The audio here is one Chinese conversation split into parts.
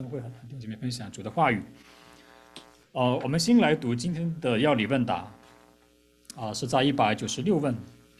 会和弟兄姐妹分享主的话语。我们先来读今天的要理问答，是在196问。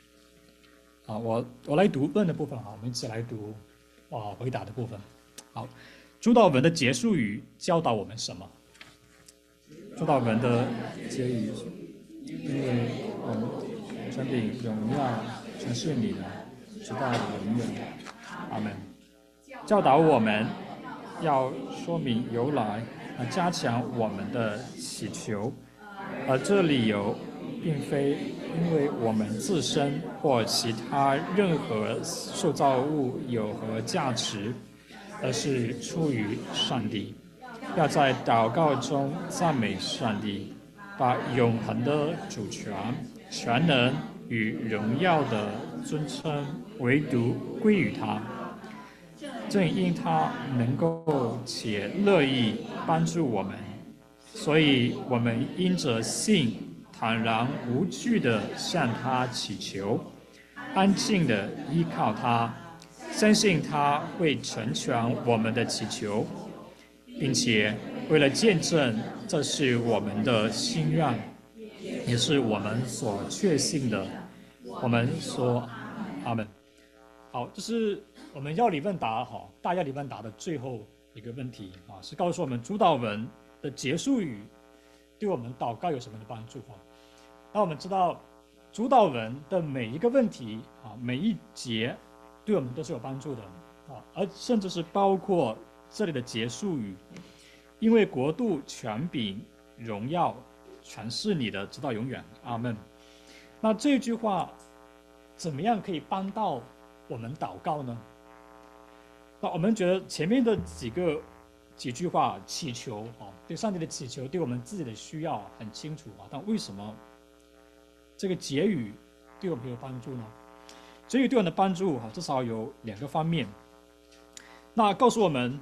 我来读问的部分，我们一起来读回答的部分。好，主祷文的结束语教导我们什么？主祷文的结语，因为我们权柄荣耀全是你的，直到永远。阿门。教导我们要说明由来，加强我们的祈求，而这理由并非因为我们自身或其他任何受造物有何价值，而是出于上帝。要在祷告中赞美上帝，把永恒的主权、全能与荣耀的尊称唯独归于他。正因他能够且乐意帮助我们，所以我们因着信坦然无惧地向他祈求，安静地依靠他，相信他会成全我们的祈求，并且为了见证这是我们的心愿，也是我们所确信的，我们说阿们。好，这是我们要理问答大要理问答的最后一个问题是告诉我们主祷文的结束语对我们祷告有什么的帮助那我们知道主祷文的每一个问题每一节对我们都是有帮助的而甚至是包括这里的结束语，因为国度、权柄、荣耀全是你的，直到永远。阿们。那这句话怎么样可以帮到我们祷告呢？那我们觉得前面的几句话祈求对上帝的祈求，对我们自己的需要很清楚但为什么这个结语对我们有帮助呢？结语对我们的帮助至少有2个方面。那告诉我们，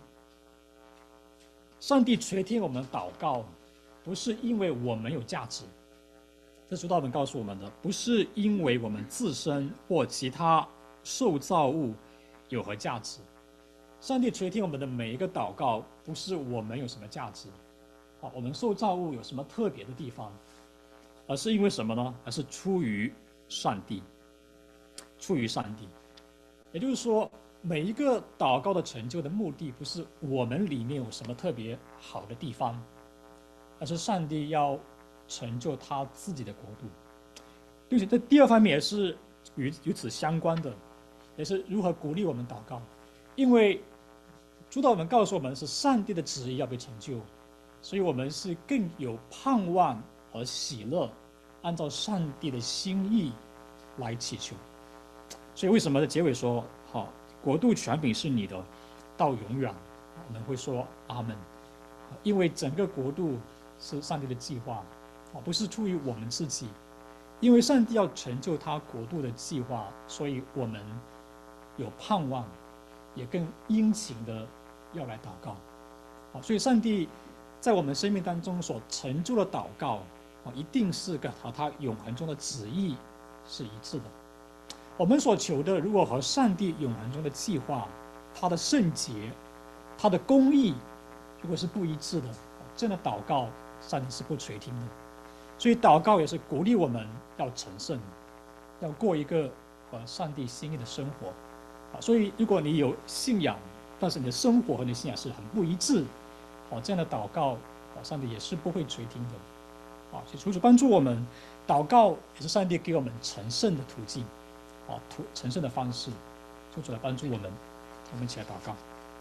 上帝垂听我们的祷告，不是因为我们有价值，这主祷文告诉我们的，不是因为我们自身或其他受造物有何价值。上帝垂听我们的每一个祷告，不是我们有什么价值我们受造物有什么特别的地方，而是因为什么呢？而是出于上帝。出于上帝，也就是说，每一个祷告的成就的目的，不是我们里面有什么特别好的地方，而是上帝要成就他自己的国度。并且这第2方面也是与此相关的，也是如何鼓励我们祷告。因为主祷文告诉我们是上帝的旨意要被成就，所以我们是更有盼望和喜乐，按照上帝的心意来祈求。所以为什么在结尾说国度权柄是你的，到永远，我们会说阿们。因为整个国度是上帝的计划不是出于我们自己。因为上帝要成就他国度的计划，所以我们有盼望，也更殷勤的要来祷告所以上帝在我们生命当中所成就的祷告一定是和他永恒中的旨意是一致的。我们所求的如果和上帝永恒中的计划、他的圣洁、他的公义如果是不一致的，这样的祷告上帝是不垂听的。所以祷告也是鼓励我们要成圣，要过一个和上帝心意的生活所以如果你有信仰，但是你的生活和你的信仰是很不一致这样的祷告上帝也是不会垂听的所以除此帮助我们祷告，也是上帝给我们成圣的途径成圣的方式。求主来帮助我们，我们一起来祷告。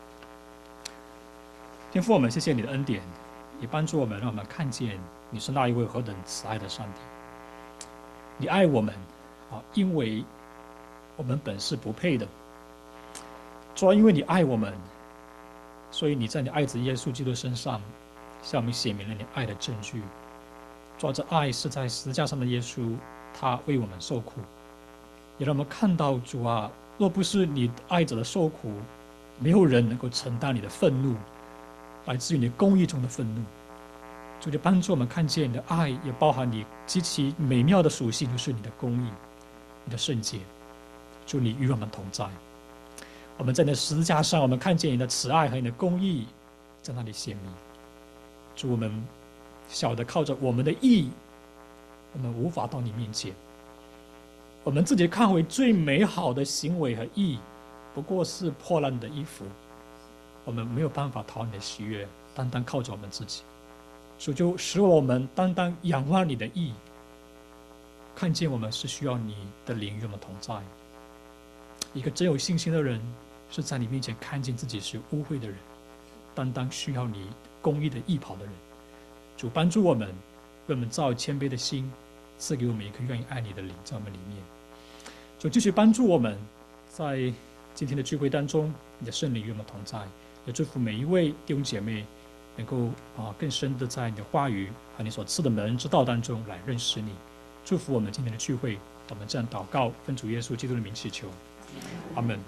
天父，我们谢谢你的恩典，也帮助我们，让我们看见你是那一位何等慈爱的上帝。你爱我们因为我们本是不配的。主，因为你爱我们，所以你在你爱子耶稣基督身上向我们显明了你爱的证据。主，这爱是在十字架上的耶稣，他为我们受苦，也让我们看到主若不是你爱子的受苦，没有人能够承担你的愤怒，来自于你公义中的愤怒。主，就帮助我们看见你的爱也包含你极其美妙的属性，就是你的公义、你的圣洁。主，你与我们同在。我们在那十字架上，我们看见你的慈爱和你的公义在那里显明。主，我们晓得靠着我们的义，我们无法到你面前。我们自己看为最美好的行为和义，不过是破烂的衣服。我们没有办法讨你的喜悦，单单靠着我们自己。主，就使我们单单仰望你的义，看见我们是需要你的灵与我们同在。一个真有信心的人，是在你面前看见自己是污秽的人，单单需要你公义的义袍的人。主，帮助我们，为我们造谦卑的心，赐给我们一颗愿意爱你的灵在我们里面。主，继续帮助我们，在今天的聚会当中，你的圣灵与我们同在。也祝福每一位弟兄姐妹能够更深的在你的话语和你所赐的门之道当中来认识你。祝福我们今天的聚会，我们这样祷告，奉主耶稣基督的名祈求，阿门。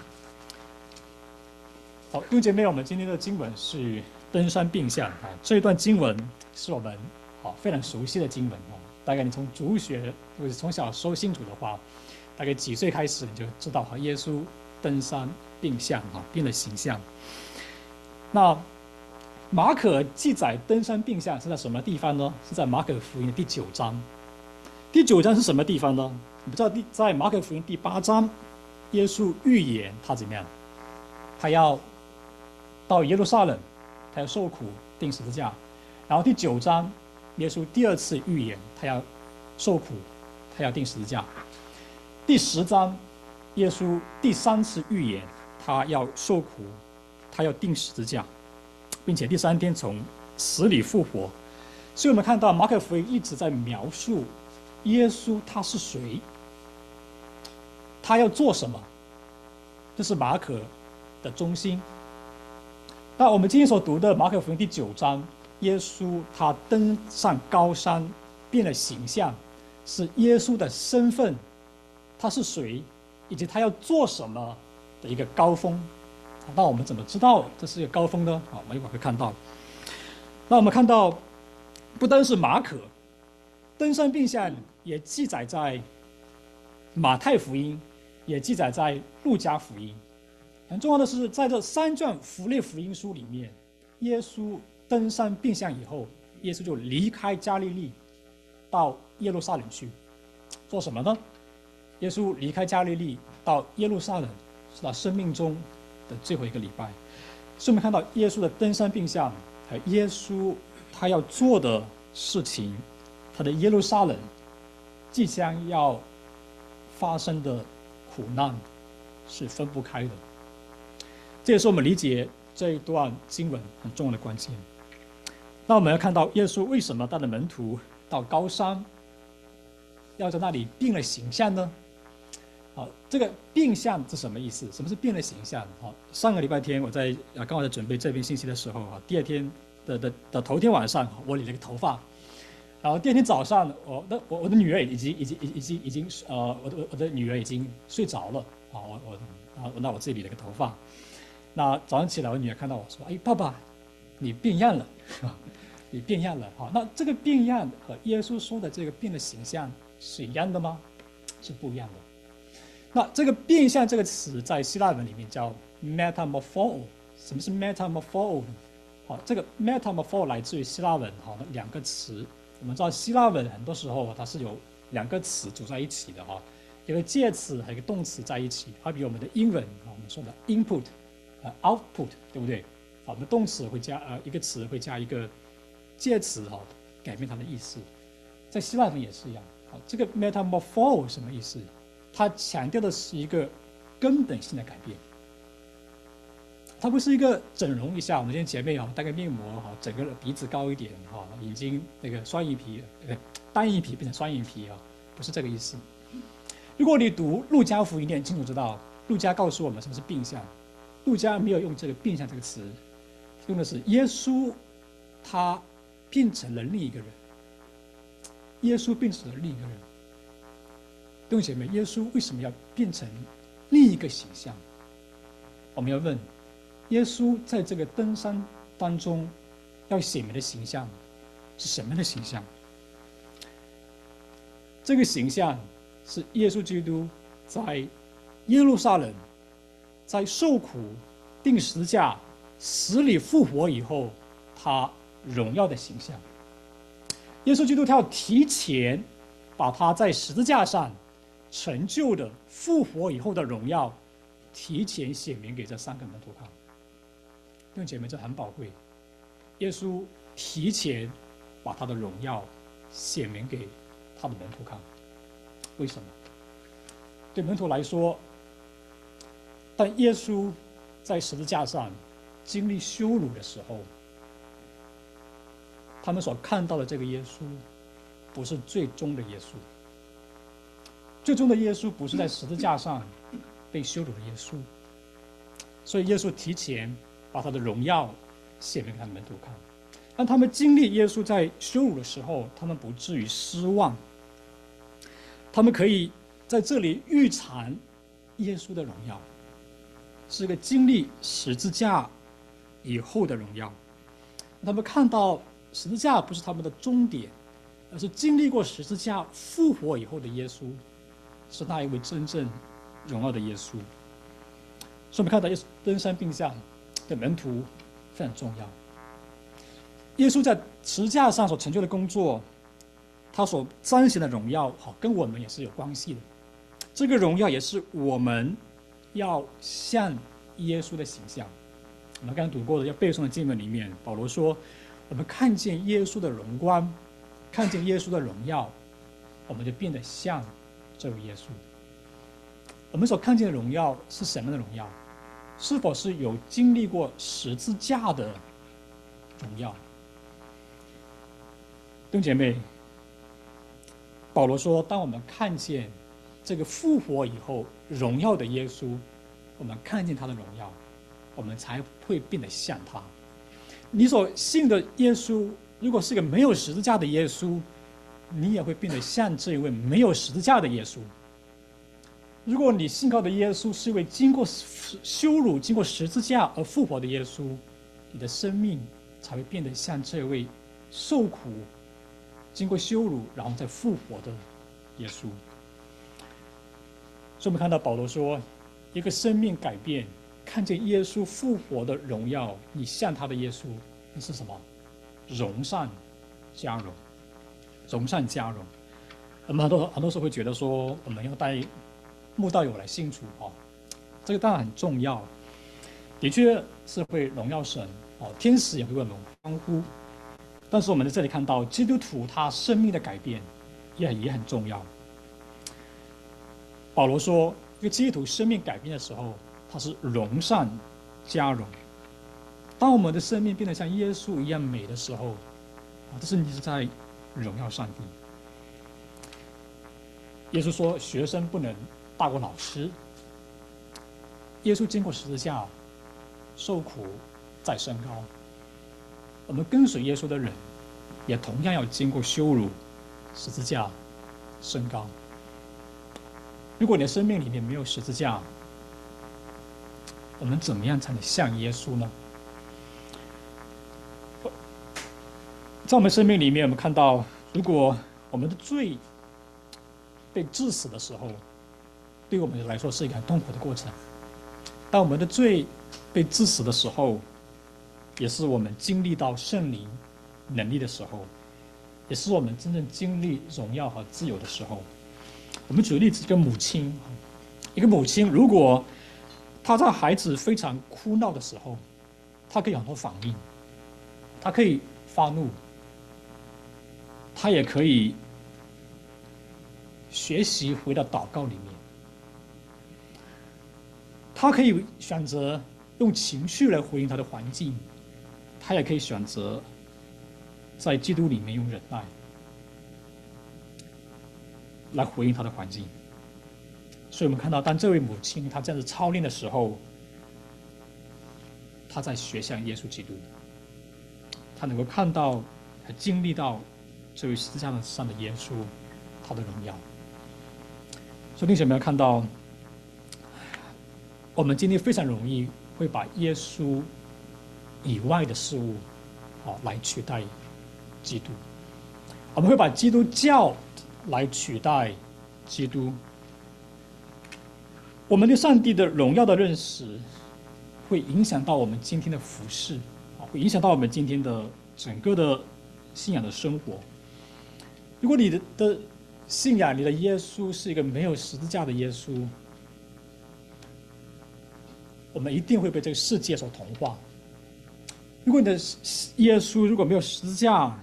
好，弟兄姐妹，我们今天的经文是登山变相这一段经文是我们非常熟悉的经文大概你从主学或者从小受信主的话，大概几岁开始你就知道耶稣登山变相变了形象。那马可记载登山变相是在什么地方呢？是在马可福音的第9章。第9章是什么地方呢？你不知道，在马可福音第8章，耶稣预言他怎么样？他要到耶路撒冷，他要受苦钉十字架。然后第9章，耶稣第2次预言他要受苦，他要钉十字架。第10章，耶稣第3次预言他要受苦，他要钉十字架，并且第3天从死里复活。所以我们看到马可福音一直在描述耶稣他是谁，他要做什么，这是马可的中心。那我们今天所读的马可福音第9章，耶稣他登上高山，变了形象，是耶稣的身份，他是谁，以及他要做什么的一个高峰。那我们怎么知道这是一个高峰呢？我们一会儿会看到。那我们看到，不单是马可登山变相，也记载在马太福音，也记载在路加福音。很重要的是，在这3卷符类福音书里面，耶稣登山变相以后，耶稣就离开加利利，到耶路撒冷去，做什么呢？耶稣离开加利利到耶路撒冷，是他生命中的最后一个礼拜。所以我们看到耶稣的登山变相，和耶稣他要做的事情，他的耶路撒冷即将要发生的苦难是分不开的。这也是我们理解这一段经文很重要的关键。那我们要看到耶稣为什么带着门徒到高山，要在那里变了形象呢？这个变相是什么意思？什么是变了形象？上个礼拜天我在刚好在准备这篇信息的时候第2天的头天晚上我理了个头发，然后第2天早上我的女儿已经我的女儿已经睡着了我自己理了个头发。那早上起来我女儿看到我说：“哎，爸爸，你变样了，你变样了。”那这个变样和耶稣说的这个变的形象是一样的吗？是不一样的。那这个变相这个词在希腊文里面叫 metamorpho。 什么是 metamorpho？ 这个 metamorpho 来自于希腊文2个词。我们知道希腊文很多时候它是有2个词组在一起的一个介词和一个动词在一起，好比我们的英文我们说的 input、output， 对不对？我们动词会加一个词会加一个介词改变它的意思。在希腊文也是一样。这个 metamorpho 什么意思？它强调的是一个根本性的改变，它不是一个整容一下，我们这些姐妹戴个面膜整个鼻子高一点眼睛那个双眼皮单眼皮变成双眼皮不是这个意思。如果你读路加福音，你很清楚知道，路加告诉我们什么是变相。路加没有用这个变相这个词，用的是耶稣他变成了另一个人。耶稣变成了另一个人。弟兄姐妹，耶稣为什么要变成另一个形象？我们要问，耶稣在这个登山当中要显明的形象是什么样的形象？这个形象是耶稣基督在耶路撒冷，在受苦、钉十字架、死里复活以后他荣耀的形象。耶稣基督他要提前把他在十字架上成就的复活以后的荣耀提前显明给这3个门徒看。弟兄姐妹，这很宝贵。耶稣提前把他的荣耀显明给他的门徒看。为什么？对门徒来说，当耶稣在十字架上经历羞辱的时候，他们所看到的这个耶稣不是最终的耶稣。最终的耶稣不是在十字架上被羞辱的耶稣。所以耶稣提前把他的荣耀显明给他的门徒看，让他们经历耶稣在羞辱的时候，他们不至于失望，他们可以在这里预尝耶稣的荣耀，是一个经历十字架以后的荣耀。他们看到十字架不是他们的终点，而是经历过十字架复活以后的耶稣，是那一位真正荣耀的耶稣。所以我们看到耶稣登山变像的门徒非常重要。耶稣在十字架上所成就的工作，他所彰显的荣耀，跟我们也是有关系的。这个荣耀也是我们要像耶稣的形象。我们刚刚读过的要背诵的经文里面，保罗说，我们看见耶稣的荣光，看见耶稣的荣耀，我们就变得像这位耶稣。我们所看见的荣耀是什么样的荣耀？是否是有经历过十字架的荣耀？弟兄姐妹，保罗说，当我们看见这个复活以后荣耀的耶稣，我们看见他的荣耀，我们才会变得像他。你所信的耶稣，如果是一个没有十字架的耶稣，你也会变得像这一位没有十字架的耶稣。如果你信靠的耶稣是一位经过羞辱、经过十字架而复活的耶稣，你的生命才会变得像这位受苦、经过羞辱然后再复活的耶稣。所以我们看到保罗说，一个生命改变，看见耶稣复活的荣耀，你像他的耶稣，那是什么？荣上加荣，荣上加荣。我们很多时候会觉得说，我们要带慕道友来信主这个当然很重要，的确是会荣耀神天使也会为我们欢呼。但是我们在这里看到基督徒他生命的改变也很重要。保罗说，一个基督徒生命改变的时候，他是荣上加荣。当我们的生命变得像耶稣一样美的时候，这是你是在荣耀上帝。耶稣说，学生不能大过老师。耶稣经过十字架受苦再升高，我们跟随耶稣的人也同样要经过羞辱、十字架升高。如果你的生命里面没有十字架，我们怎么样才能像耶稣呢？在我们生命里面，我们看到，如果我们的罪被治死的时候，对我们来说是一个很痛苦的过程。当我们的罪被治死的时候，也是我们经历到圣灵能力的时候，也是我们真正经历荣耀和自由的时候。我们举个例子，一个母亲，如果她在孩子非常哭闹的时候，她可以有很多反应，她可以发怒，她也可以学习回到祷告里面，她可以选择用情绪来回应她的环境，她也可以选择在基督里面用忍耐来回应她的环境。所以我们看到，当这位母亲她这样子操练的时候，她在学像耶稣基督，她能够看到和经历到这位十字架上的耶稣他的荣耀。所以弟兄们要看到，我们今天非常容易会把耶稣以外的事物来取代基督，我们会把基督教来取代基督。我们对上帝的荣耀的认识会影响到我们今天的服事， 会影响到我们今天的整个的信仰的生活。如果你的信仰，你的耶稣是一个没有十字架的耶稣，我们一定会被这个世界所同化。如果你的耶稣如果没有十字架，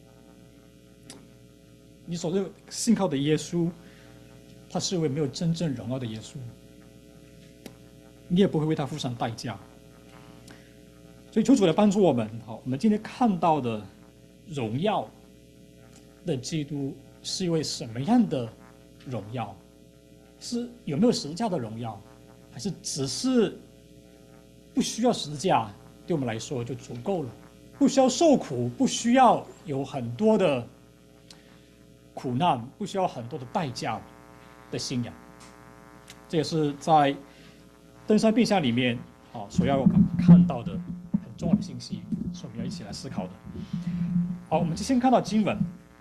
你所信靠的耶稣，他是一位没有真正荣耀的耶稣，你也不会为他付上代价。所以求主来帮助我们。好，我们今天看到的荣耀的基督是一位什么样的荣耀？是有没有十字架的荣耀，还是只是不需要十字架，对我们来说就足够了？不需要受苦，不需要有很多的苦难，不需要很多的代价的信仰。这也是在登山变相里面所要我们看到的很重要的信息，是我们要一起来思考的。好，我们就先看到经文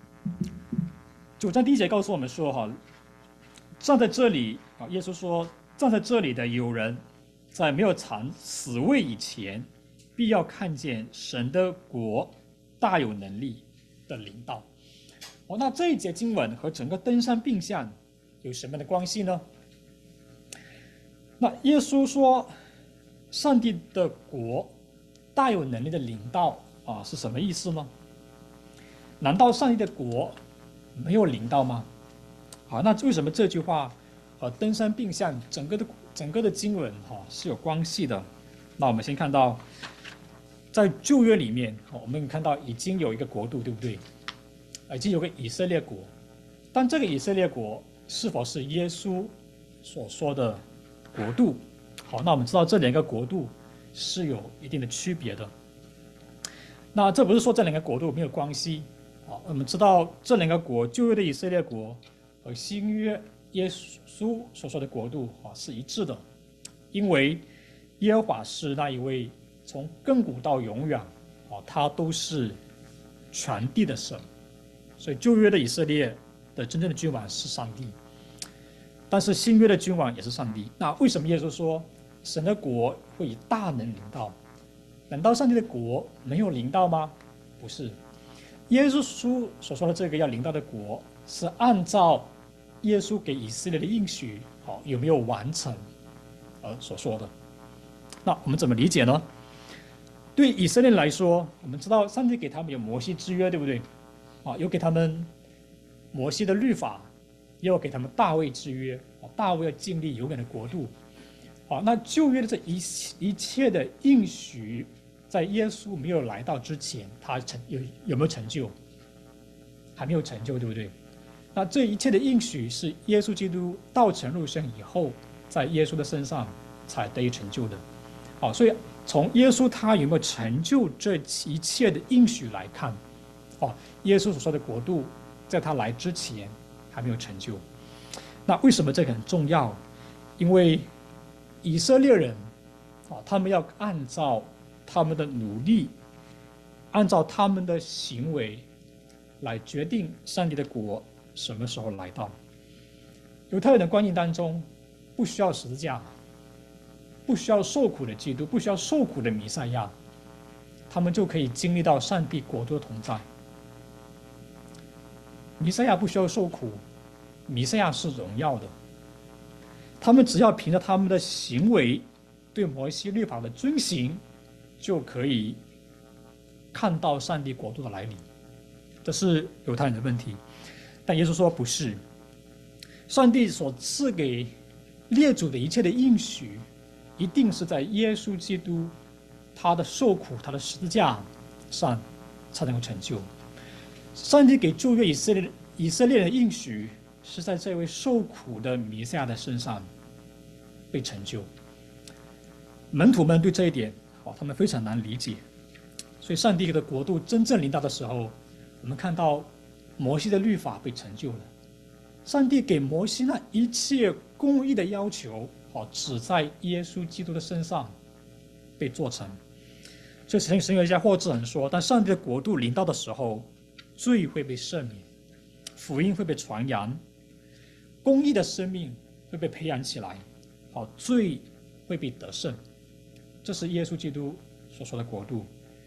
9章第1节告诉我们说，站在这里耶稣说，站在这里的有人在没有尝死味以前，必要看见神的国大有能力的临到。那这一节经文和整个登山变相有什么样的关系呢？那耶稣说上帝的国大有能力的临到是什么意思呢？难道上帝的国没有临到吗？好，那为什么这句话和登山变相整个的经文是有关系的？那我们先看到在旧约里面我们看到已经有一个国度，对不对？已经有个以色列国，但这个以色列国是否是耶稣所说的国度？好，那我们知道这两个国度是有一定的区别的。那这不是说这两个国度没有关系。我们知道这两个国，旧约的以色列国和新约耶稣所说的国度是一致的，因为耶和华是那一位从亘古到永远他都是全地的神。所以旧约的以色列的真正的君王是上帝，但是新约的君王也是上帝。那为什么耶稣说神的国会以大能临到？难道上帝的国没有临到吗？不是，耶稣所说的这个要临到的国，是按照耶稣给以色列的应许有没有完成而所说的。那我们怎么理解呢？对以色列来说，我们知道上帝给他们有摩西之约，对不对？有给他们摩西的律法，也有给他们大卫之约。大卫要建立永远的国度。那旧约的这一切的应许，在耶稣没有来到之前，他有没有成就？还没有成就，对不对？那这一切的应许是耶稣基督道成肉身以后，在耶稣的身上才得以成就的。所以从耶稣他有没有成就这一切的应许来看，耶稣所说的国度在他来之前还没有成就。那为什么这个很重要？因为以色列人他们要按照他们的努力，按照他们的行为来决定上帝的国什么时候来到。犹太人的观念当中，不需要十字架，不需要受苦的基督，不需要受苦的弥赛亚，他们就可以经历到上帝国度的同在。弥赛亚不需要受苦，弥赛亚是荣耀的。他们只要凭着他们的行为对摩西律法的遵行，就可以看到上帝国度的来临。这是犹太人的问题。但耶稣说不是，上帝所赐给列祖的一切的应许，一定是在耶稣基督他的受苦，他的十字架上才能够成就。上帝给旧约以色列的应许，是在这位受苦的弥赛亚的身上被成就。门徒们对这一点他们非常难理解。所以上帝的国度真正临到的时候，我们看到摩西的律法被成就了。上帝给摩西那一切公义的要求只在耶稣基督的身上被做成。所以神学家霍志恒说，当上帝的国度临到的时候，罪会被赦免，福音会被传扬，公义的生命会被培养起来，罪会被得胜。这是耶稣基督所说的国度。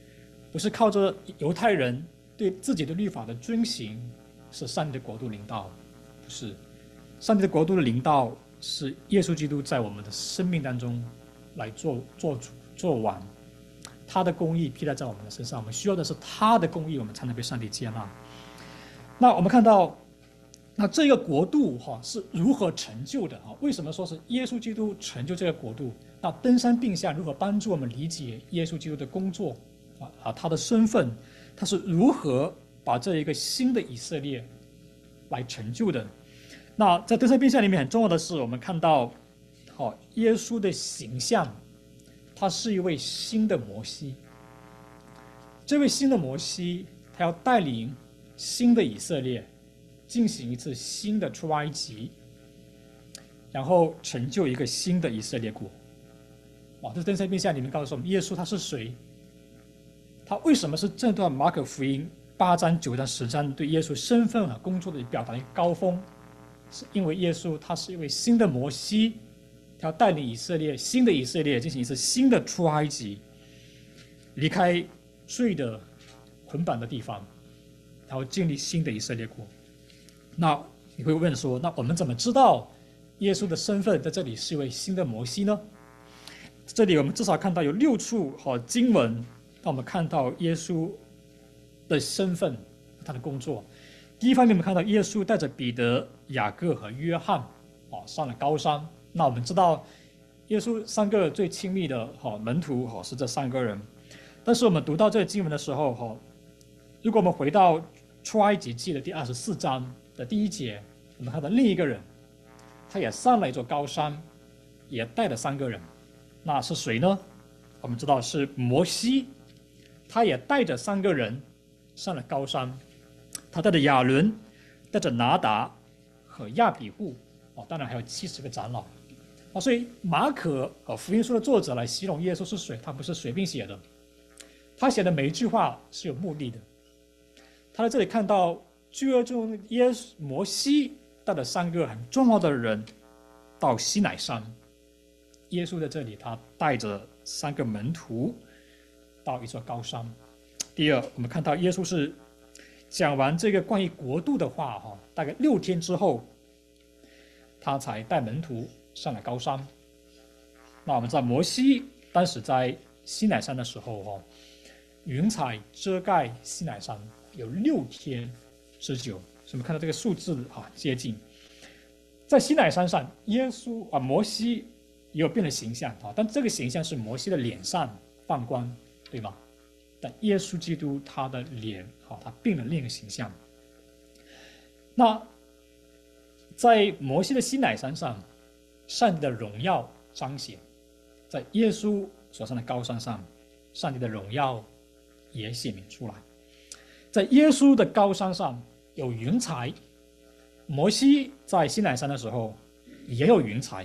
不是靠着犹太人对自己的律法的遵行，使上帝的国度临到，不是。上帝的国度的临到是耶稣基督在我们的生命当中来做主做完，他的公义披戴在我们的身上，我们需要的是他的公义，我们才能被上帝接纳。那我们看到，那这个国度是如何成就的？为什么说是耶稣基督成就这个国度？那登山并下如何帮助我们理解耶稣基督的工作他的身份，他是如何把这一个新的以色列来成就的？那在登山并下里面很重要的是，我们看到耶稣的形象，他是一位新的摩西。这位新的摩西，他要带领新的以色列进行一次新的出埃及，然后成就一个新的以色列国。这登山并下里面告诉我们，耶稣他是谁？他为什么是这段马可福音8章、9章、10章对耶稣身份和工作的表达一个高峰？是因为耶稣他是一位新的摩西，他要带领以色列新的以色列进行一次新的出埃及，离开罪的捆绑的地方，然后建立新的以色列国。那你会问说，那我们怎么知道耶稣的身份在这里是一位新的摩西呢？这里我们至少看到有6处经文让我们看到耶稣的身份，他的工作。第一方面，我们看到耶稣带着彼得、雅各和约翰上了高山。那我们知道耶稣3个最亲密的门徒是这3个人。但是我们读到这个经文的时候如果我们回到出埃及记的第24章的第1节，我们看到另一个人，他也上了一座高山，也带了3个人。那是谁呢？我们知道是摩西，他也带着3个人上了高山。他带着亚伦，带着拿达和亚比户，当然还有70个长老。所以马可福音书的作者来形容耶稣是谁，他不是随便写的，他写的每一句话是有目的的。他在这里看到旧约中摩西带了3个很重要的人到西乃山，耶稣在这里他带着3个门徒到一座高山。第二，我们看到耶稣是讲完这个关于国度的话大概6天之后，他才带门徒上了高山。那我们知道摩西当时在西乃山的时候云彩遮盖西乃山有6天之久，所以我们看到这个数字接近。在西乃山上，摩西也有变了形象但这个形象是摩西的脸上放光，对吗？但耶稣基督他的脸他变了另一个形象。那在摩西的西乃山上，上帝的荣耀彰显；在耶稣所上的高山上，上帝的荣耀也显明出来。在耶稣的高山上有云彩，摩西在西乃山的时候也有云彩。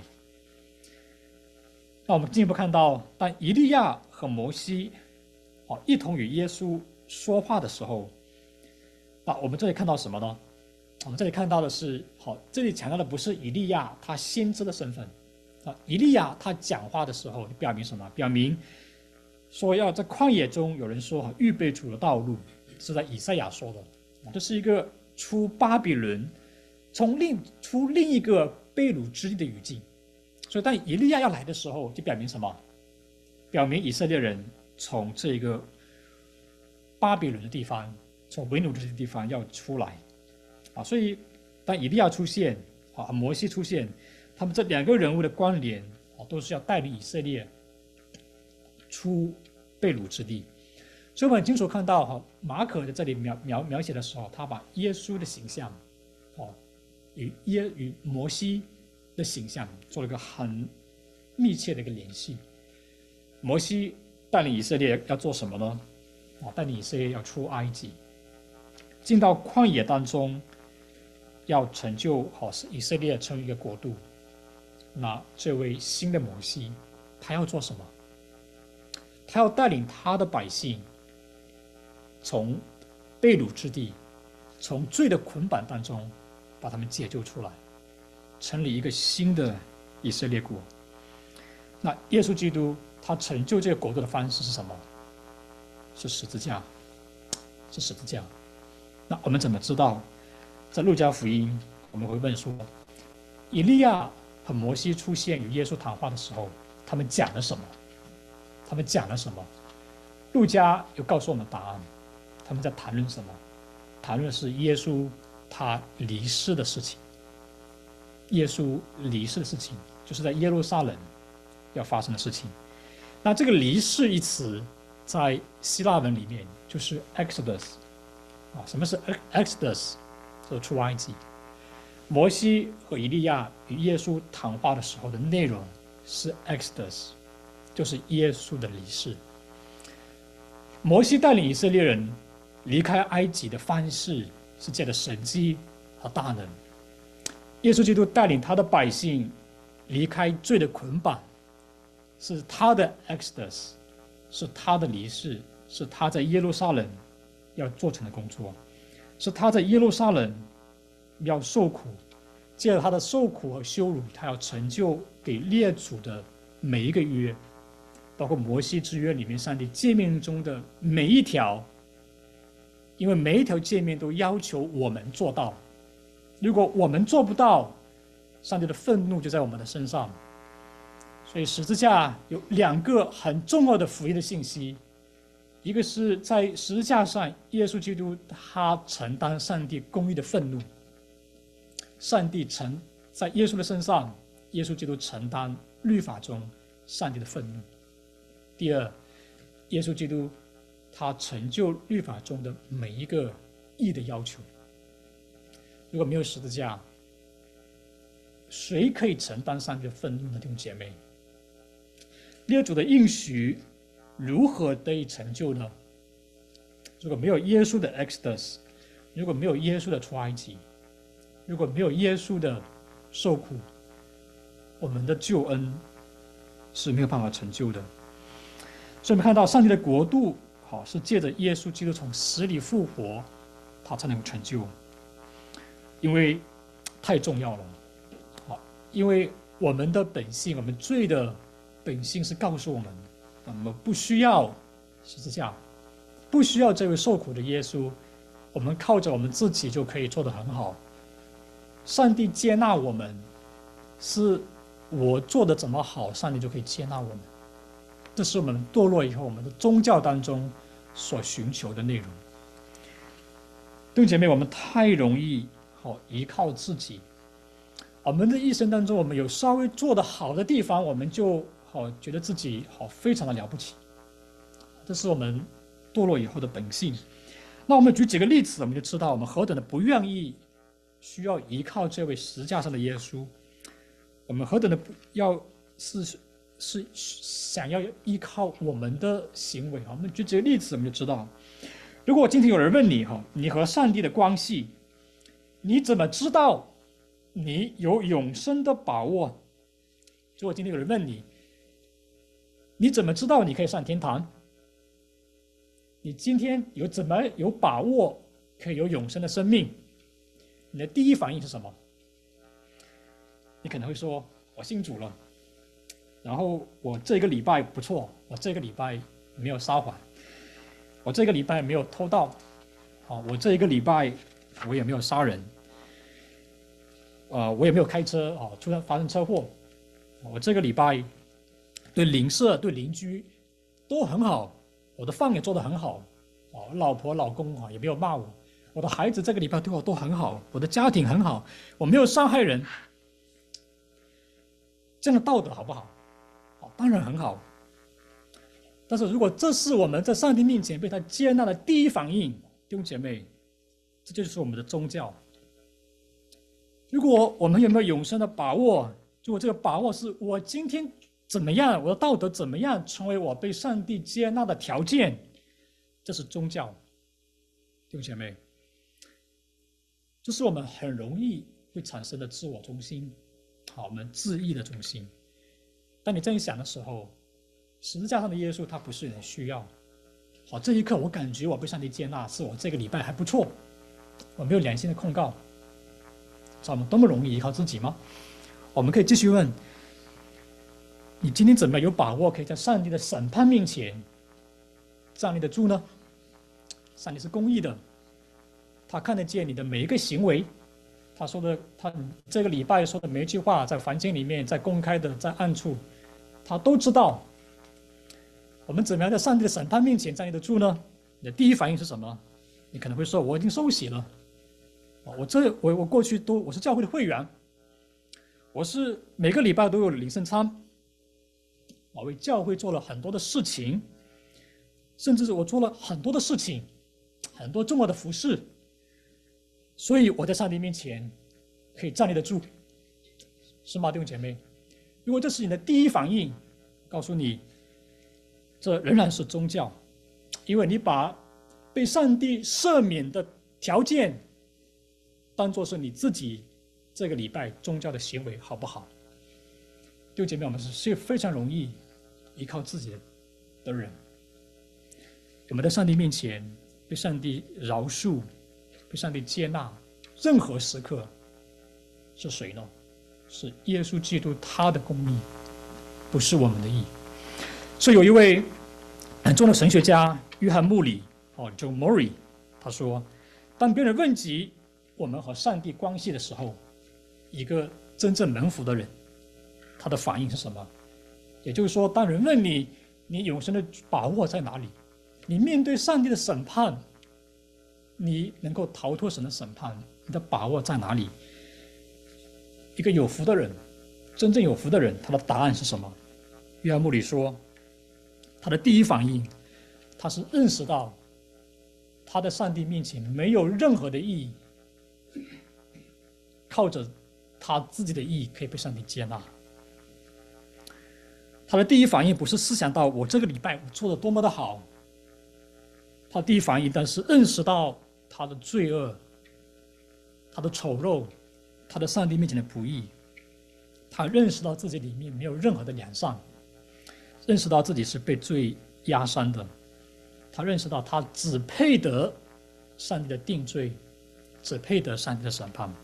那我们进一步看到，当以利亚和摩西一同与耶稣说话的时候，我们这里看到什么呢？我们这里看到的是，这里强调的不是以利亚他先知的身份以利亚他讲话的时候表明什么？表明说要在旷野中有人说预备主的道路，是在以赛亚说的这是一个出巴比伦出另一个被掳之地的语境。所以当以利亚要来的时候，就表明什么？表明以色列人从这个巴比伦的地方，从为奴的地方要出来所以当以利亚出现摩西出现，他们这2个人物的关联都是要带领以色列出被掳之地。所以我们很清楚看到马可在这里描写的时候，他把耶稣的形象与摩西的形象做了一个很密切的一个联系。摩西带领以色列要做什么呢？带领以色列要出埃及，进到旷野当中，要成就使以色列成为一个国度。那这位新的摩西，他要做什么？他要带领他的百姓从被掳之地，从罪的捆绑当中把他们解救出来，成立一个新的以色列国。那耶稣基督他成就这个国度的方式是什么？ 是十字架，是十字架。那我们怎么知道？在路加福音，我们会问说，以利亚和摩西出现与耶稣谈话的时候，他们讲了什么？他们讲了什么？路加又告诉我们答案，他们在谈论什么？谈论的是耶稣他离世的事情。耶稣离世的事情，就是在耶路撒冷要发生的事情。那这个离世一词，在希腊文里面就是 Exodus 啊。什么是 Exodus？ 就是出埃及。摩西和以利亚与耶稣谈话的时候的内容是 Exodus， 就是耶稣的离世。摩西带领以色列人离开埃及的方式是借着神迹和大能。耶稣基督带领他的百姓离开罪的捆绑，是他的 Exodus， 是他的离世，是他在耶路撒冷要做成的工作，是他在耶路撒冷要受苦，借着他的受苦和羞辱，他要成就给列祖的每一个约，包括摩西之约里面上帝诫命中的每一条，因为每一条诫命都要求我们做到，如果我们做不到，上帝的愤怒就在我们的身上。所以十字架有2个很重要的福音的信息，一个是在十字架上，耶稣基督他承担上帝公义的愤怒，上帝在耶稣的身上，耶稣基督承担律法中上帝的愤怒。第二，耶稣基督他成就律法中的每一个义的要求。如果没有十字架，谁可以承担上帝的愤怒呢？弟兄姐妹，列祖的应许如何得以成就呢？如果没有耶稣的 Exodus， 如果没有耶稣的出埃及，如果没有耶稣的受苦，我们的救恩是没有办法成就的。所以我们看到上帝的国度是借着耶稣基督从死里复活，他才能够成就。因为太重要了，因为我们的本性，我们罪的本性是告诉我们，我们不需要十字架，不需要这位受苦的耶稣，我们靠着我们自己就可以做得很好。上帝接纳我们，是我做的怎么好，上帝就可以接纳我们。这是我们堕落以后我们的宗教当中所寻求的内容。弟兄姐妹，我们太容易依靠自己，我们的一生当中，我们有稍微做得好的地方，我们就觉得自己非常的了不起，这是我们堕落以后的本性。那我们举几个例子，我们就知道我们何等的不愿意需要依靠这位十字架上的耶稣，我们何等的是想要依靠我们的行为。我们举几个例子，我们就知道，如果今天有人问你你和上帝的关系，你怎么知道你有永生的把握？如果今天有人问你，你怎么知道你可以上天堂？你今天怎么有把握可以有永生的生命？你的第一反应是什么？你可能会说，我信主了，然后我这个礼拜不错，我这个礼拜没有撒谎，我这个礼拜没有偷盗，我这一个礼拜我也没有杀人，我也没有开车发生车祸，我这个礼拜对邻舍对邻居都很好，我的饭也做得很好，老婆老公也没有骂我，我的孩子这个礼拜对我都很好，我的家庭很好，我没有伤害人，这样的道德好不好？当然很好。但是如果这是我们在上帝面前被他接纳的第一反应，弟兄姐妹，这就是我们的宗教。如果我们有没有永生的把握，如果这个把握是我今天怎么样，我的道德怎么样成为我被上帝接纳的条件，这是宗教。弟兄姐妹，这是我们很容易会产生的自我中心，我们自义的中心。当你这样想的时候，十字架上的耶稣他不是人需要。这一刻我感觉我被上帝接纳，是我这个礼拜还不错，我没有良心的控告。知道吗？多么容易依靠自己吗？我们可以继续问，你今天怎么有把握可以在上帝的审判面前站立得住呢？上帝是公义的，他看得见你的每一个行为。他这个礼拜说的每一句话，在房间里面，在公开的，在暗处，他都知道。我们怎么样在上帝的审判面前站立得住呢？你的第一反应是什么？你可能会说：“我已经受洗了，我过去我是教会的会员，我是每个礼拜都有领圣餐，我为教会做了很多的事情，甚至是我做了很多的事情，很多重要的服事。”所以我在上帝面前可以站立得住，是吗，弟兄姐妹？如果这是你的第一反应，告诉你，这仍然是宗教，因为你把被上帝赦免的条件当作是你自己这个礼拜宗教的行为，好不好？弟兄姐妹，我们是非常容易依靠自己的人，我们在上帝面前被上帝饶恕，被上帝接纳，任何时刻是谁呢？是耶稣基督他的公义，不是我们的义。所以有一位很重要的神学家约翰穆里John Murray， 他说，当别人问及我们和上帝关系的时候，一个真正蒙福的人，他的反应是什么？也就是说，当人问你，你永生的把握在哪里？你面对上帝的审判，你能够逃脱神的审判，你的把握在哪里？一个有福的人，真正有福的人，他的答案是什么？约翰穆里说，他的第一反应，他是认识到他在上帝面前没有任何的义意，靠着他自己的义可以被上帝接纳。他的第一反应不是思想到我这个礼拜我做的多么的好，他第一反应但是认识到他的罪恶，他的丑陋，他的上帝面前的不义，他认识到自己里面没有任何的良善，认识到自己是被罪压伤的，他认识到他只配得上帝的定罪，只配得上帝的审判。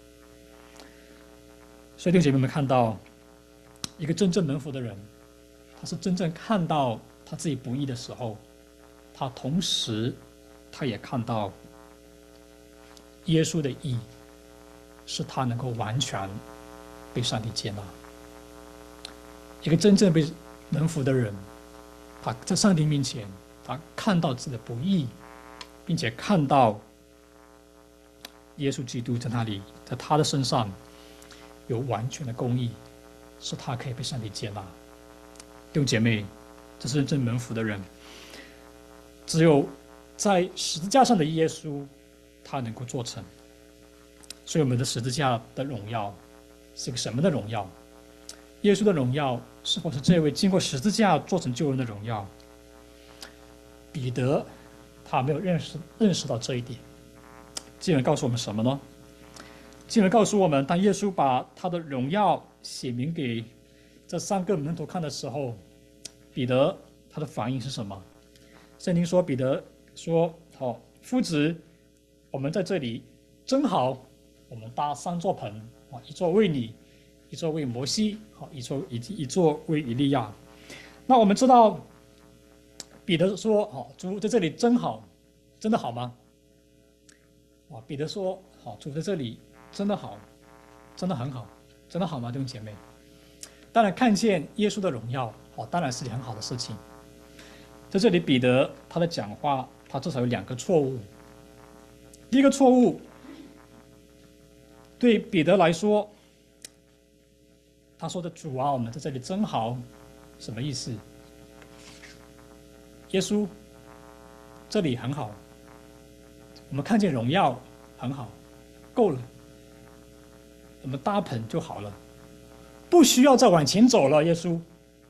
所以弟兄姐妹们看到，一个真正蒙福的人，他是真正看到他自己不义的时候，他同时他也看到耶稣的义是他能够完全被上帝接纳。一个真正被蒙福的人，他在上帝面前，他看到自己的不义，并且看到耶稣基督在那里，在他的身上有完全的公义，是他可以被上帝接纳。弟兄姐妹，这是真正蒙福的人。只有在十字架上的耶稣，他能够做成。所以我们的十字架的荣耀是一个什么的荣耀？耶稣的荣耀是否是这位经过十字架做成救恩的荣耀？彼得他没有认识到这一点。经文告诉我们什么呢？经文告诉我们，当耶稣把他的荣耀写明给这三个门徒看的时候，彼得他的反应是什么？圣经说，彼得说：“好，夫子，我们在这里真好，我们搭三座棚，一座为你，一座为摩西，一座为以利亚。”那我们知道，彼得说：“好，主在这里真好，真的好吗？”彼得说：“好，主在这里真的好，真的很好，真的好吗？”弟兄姐妹，当然看见耶稣的荣耀，当然是件很好的事情。在这里，彼得他的讲话，他至少有两个错误。第一个错误，对彼得来说，他说的主啊，我们在这里真好，什么意思？耶稣，这里很好，我们看见荣耀很好，够了，我们搭棚就好了，不需要再往前走了。耶稣，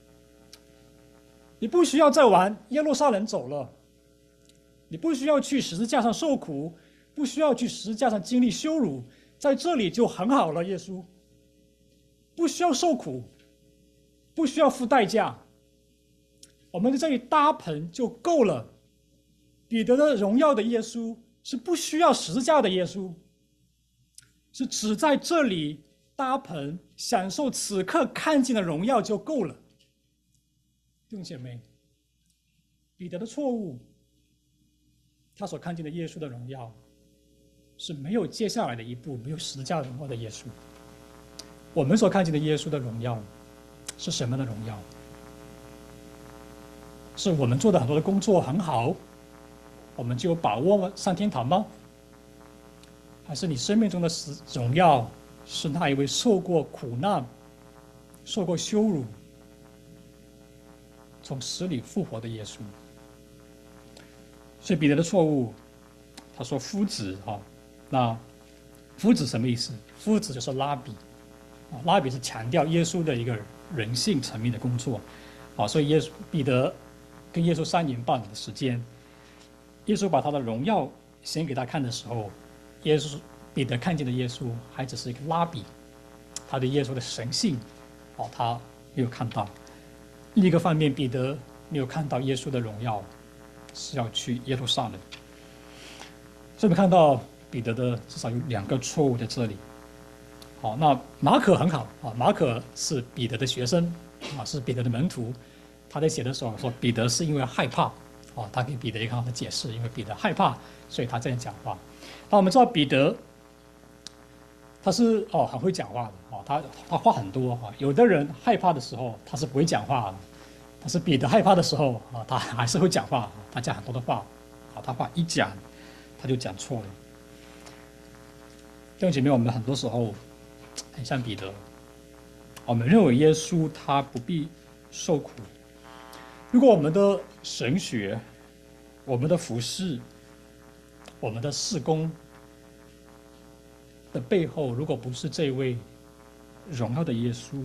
你不需要再往耶路撒冷走了，你不需要去十字架上受苦，不需要去十字架上经历羞辱，在这里就很好了。耶稣，不需要受苦，不需要付代价，我们在这里搭棚就够了。彼得的荣耀的耶稣是不需要十字架的耶稣，是只在这里搭棚享受此刻看见的荣耀就够了。弟兄姐妹，彼得的错误他所看见的耶稣的荣耀，是没有接下来的一步，没有十字架荣耀的耶稣。我们所看见的耶稣的荣耀，是什么的荣耀？是我们做的很多的工作很好，我们就有把握上天堂吗？还是你生命中的荣耀，是那一位受过苦难、受过羞辱、从死里复活的耶稣？所以彼得的错误，他说夫子那夫子什么意思？夫子就是拉比拉比是强调耶稣的一个人性层面的工作所以彼得跟耶稣3年半的时间，耶稣把他的荣耀显给他看的时候，彼得看见的耶稣还只是一个拉比，他对耶稣的神性他没有看到。另一个方面，彼得没有看到耶稣的荣耀是要去耶路撒冷。所以我们看到彼得的至少有2个错误在这里。那马可很好马可是彼得的学生是彼得的门徒。他在写的时候说，彼得是因为害怕他给彼得一个好的解释，因为彼得害怕，所以他这样讲话。那我们知道彼得他是很会讲话的他话很多有的人害怕的时候他是不会讲话的，但是彼得害怕的时候他还是会讲话，他讲很多的话他话一讲他就讲错了。弟兄姐妹，我们很多时候很像彼得，我们认为耶稣他不必受苦。如果我们的神学、我们的服事、我们的事工的背后，如果不是这位荣耀的耶稣，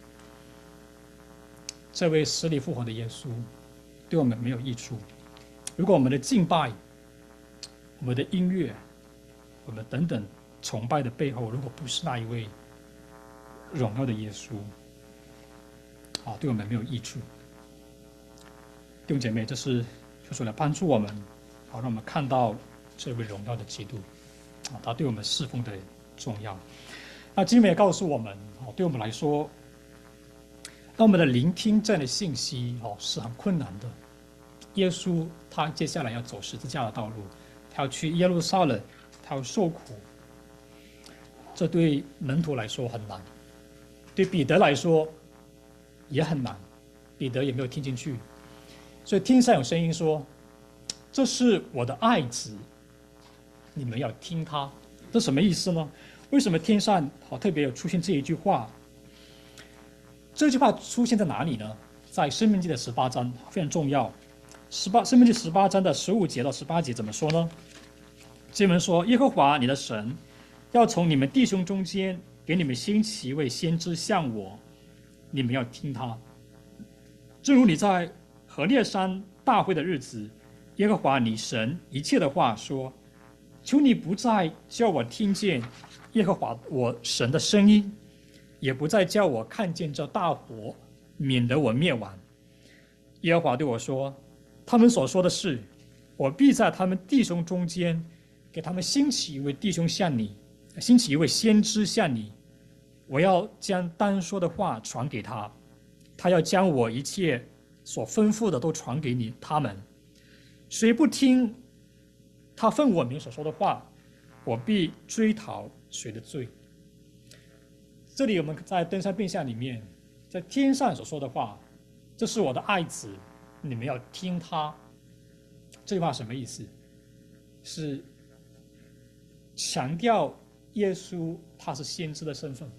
这位死里复活的耶稣，对我们没有益处。如果我们的敬拜、我们的音乐、我们等等崇拜的背后，如果不是那一位荣耀的耶稣对我们没有益处。弟兄姐妹，这是就是来帮助我们让我们看到这位荣耀的基督他对我们侍奉的重要。那经文也告诉我们对我们来说，当我们的聆听这样的信息是很困难的。耶稣他接下来要走十字架的道路，他要去耶路撒冷，他要受苦，这对门徒来说很难，对彼得来说也很难，彼得也没有听进去。所以天上有声音说，这是我的爱子，你们要听他。这什么意思呢？为什么天上特别有出现这一句话？这句话出现在哪里呢？在申命记的18章，非常重要。申命记18章的15节到18节怎么说呢？经文说，耶和华你的神要从你们弟兄中间给你们兴起一位先知像我，你们要听他。正如你在何烈山大会的日子，耶和华你神一切的话说，求你不再叫我听见耶和华我神的声音，也不再叫我看见这大火，免得我灭亡。耶和华对我说，他们所说的是，我必在他们弟兄中间给他们兴起一位弟兄像你，兴起一位先知像你，我要将当说的话传给他，他要将我一切所吩咐的都传给他们。谁不听他奉我名所说的话，我必追讨谁的罪。这里我们在登山变相里面，在天上所说的话，这是我的爱子，你们要听他。这句话什么意思？是强调耶稣他是先知的身份。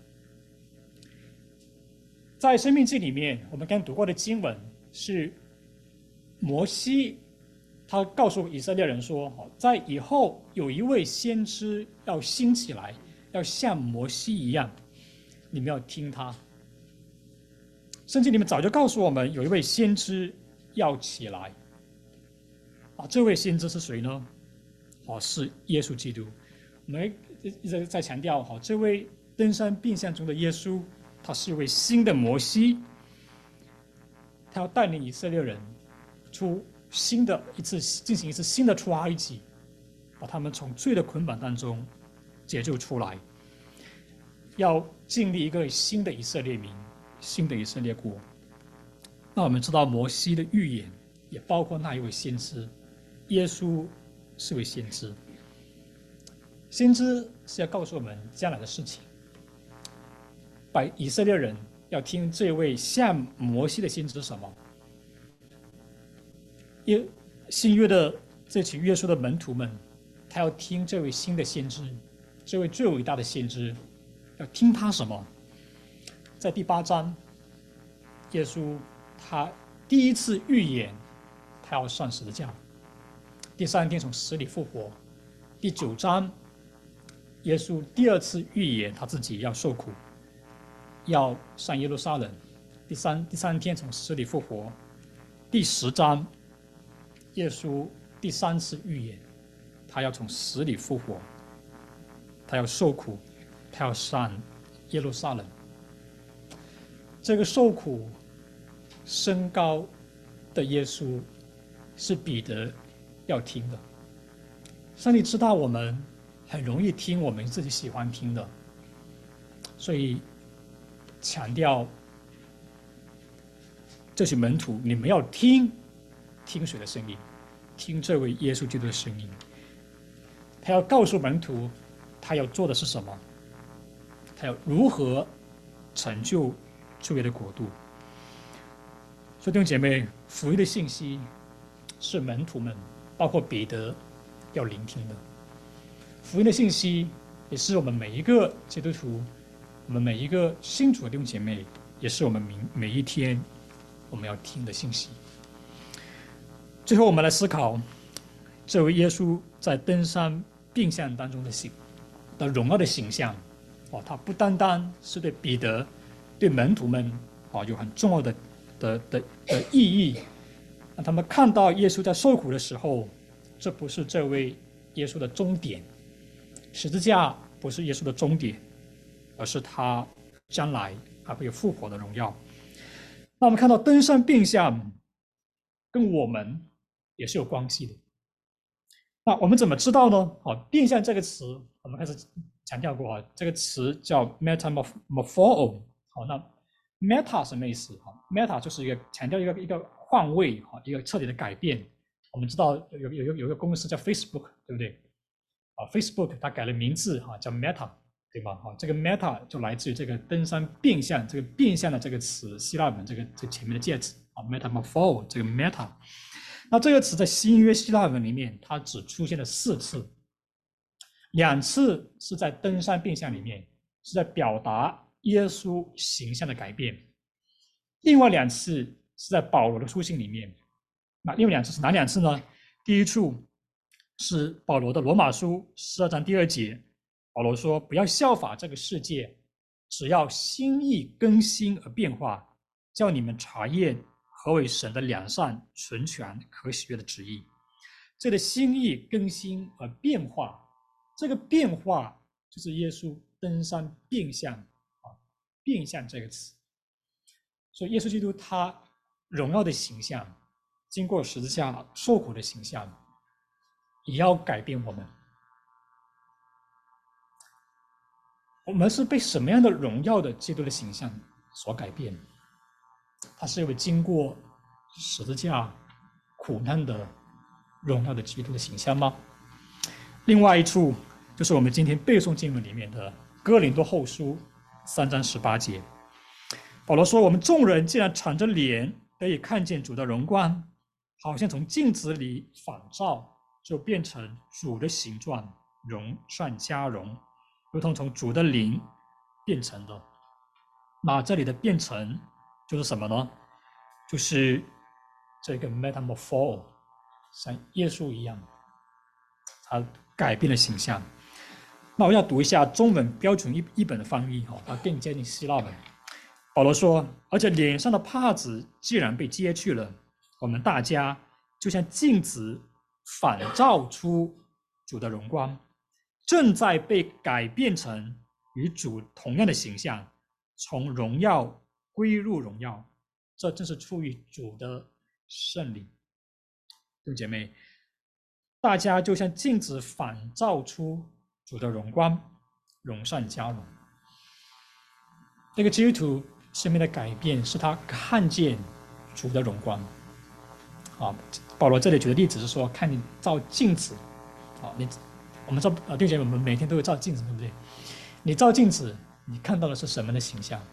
在申命记里面，我们刚读过的经文是摩西他告诉以色列人说，在以后有一位先知要兴起来，要像摩西一样，你们要听他。圣经里面早就告诉我们，有一位先知要起来这位先知是谁呢？是耶稣基督。我们一直在强调这位登山变相中的耶稣，他是一位新的摩西，他要带领以色列人进行一次新的出埃及，把他们从罪的捆绑当中解救出来，要建立一个新的以色列民，新的以色列国。那我们知道摩西的预言也包括那一位先知，耶稣是位先知。先知是要告诉我们将来的事情。以色列人要听这位像摩西的先知什么？新约的这群约书的门徒们，他要听这位新的先知，这位最伟大的先知，要听他什么？在第8章，耶稣他第一次预言他要上十字架，第3天从死里复活。第9章，耶稣第2次预言他自己要受苦，要上耶路撒冷，第三天从死里复活。第10章，耶稣第3次预言他要从死里复活，他要受苦，他要上耶路撒冷。这个受苦升高的耶稣是彼得要听的。上帝知道我们很容易听我们自己喜欢听的，所以强调这些门徒，你们要听谁的声音？听这位耶稣基督的声音。他要告诉门徒，他要做的是什么？他要如何成就主耶的国度？所以弟兄姐妹，福音的信息是门徒们，包括彼得要聆听的。福音的信息也是我们每一个基督徒，我们每一个信主的弟兄姐妹，也是我们每一天我们要听的信息。最后，我们来思考这位耶稣在登山变相当中的荣耀的形象。他不单单是对彼得、对门徒们有很重要的意义，让他们看到耶稣在受苦的时候，这不是这位耶稣的终点，十字架不是耶稣的终点，而是他将来还会有复活的荣耀。那我们看到登山变相跟我们也是有关系的。那我们怎么知道呢？变相这个词我们开始强调过，这个词叫 metamorpho。那 meta 什么意思？meta 就是强调一个换位，一个彻底的改变。我们知道有一个公司叫 Facebook， 对不对？Facebook 它改了名字叫 Meta， 对吗？这个 Meta 就来自于这个登山变相，这个变相的这个词，希腊文这前面的介词metamorpho， 这个 Meta。那这个词在新约希腊文里面，它只出现了4次，2次是在登山变相里面，是在表达耶稣形象的改变；另外2次是在保罗的书信里面。那另外2次是哪2次呢？第一处是保罗的罗马书12章第2节，保罗说：“不要效法这个世界，只要心意更新而变化，叫你们查验何为神的良善、纯全、可喜悦的旨意。”这个心意更新而变化，这个变化就是耶稣登山变相变相这个词。所以耶稣基督他荣耀的形象，经过十字架受苦的形象，也要改变我们。我们是被什么样的荣耀的基督的形象所改变？他是一位经过十字架苦难的荣耀的基督的形象吗？另外一处就是我们今天背诵经文里面的哥林多后书3章18节，保罗说：“我们众人既然敞着脸得以看见主的荣光，好像从镜子里反照，就变成主的形状，荣上加荣，如同从主的灵变成的。”那这里的变成就是什么呢？就是这个 metamorpho， 像耶稣一样，他改变了形象。那我要读一下中文标准译本的翻译，它更接近希腊文。保罗说：“而且脸上的帕子既然被揭去了，我们大家就像镜子反照出主的荣光，正在被改变成与主同样的形象，从荣耀归入荣耀。这正是出于主的圣灵。”弟兄姐妹，大家就像镜子反照出主的荣光，荣上加荣。这个基督徒生命的改变是他看见主的荣光。保罗这里举的例子是说，看你照镜子好，我们弟兄姐妹，我们每天都会照镜子，对不对？你照镜子，你看到的是什么的形象？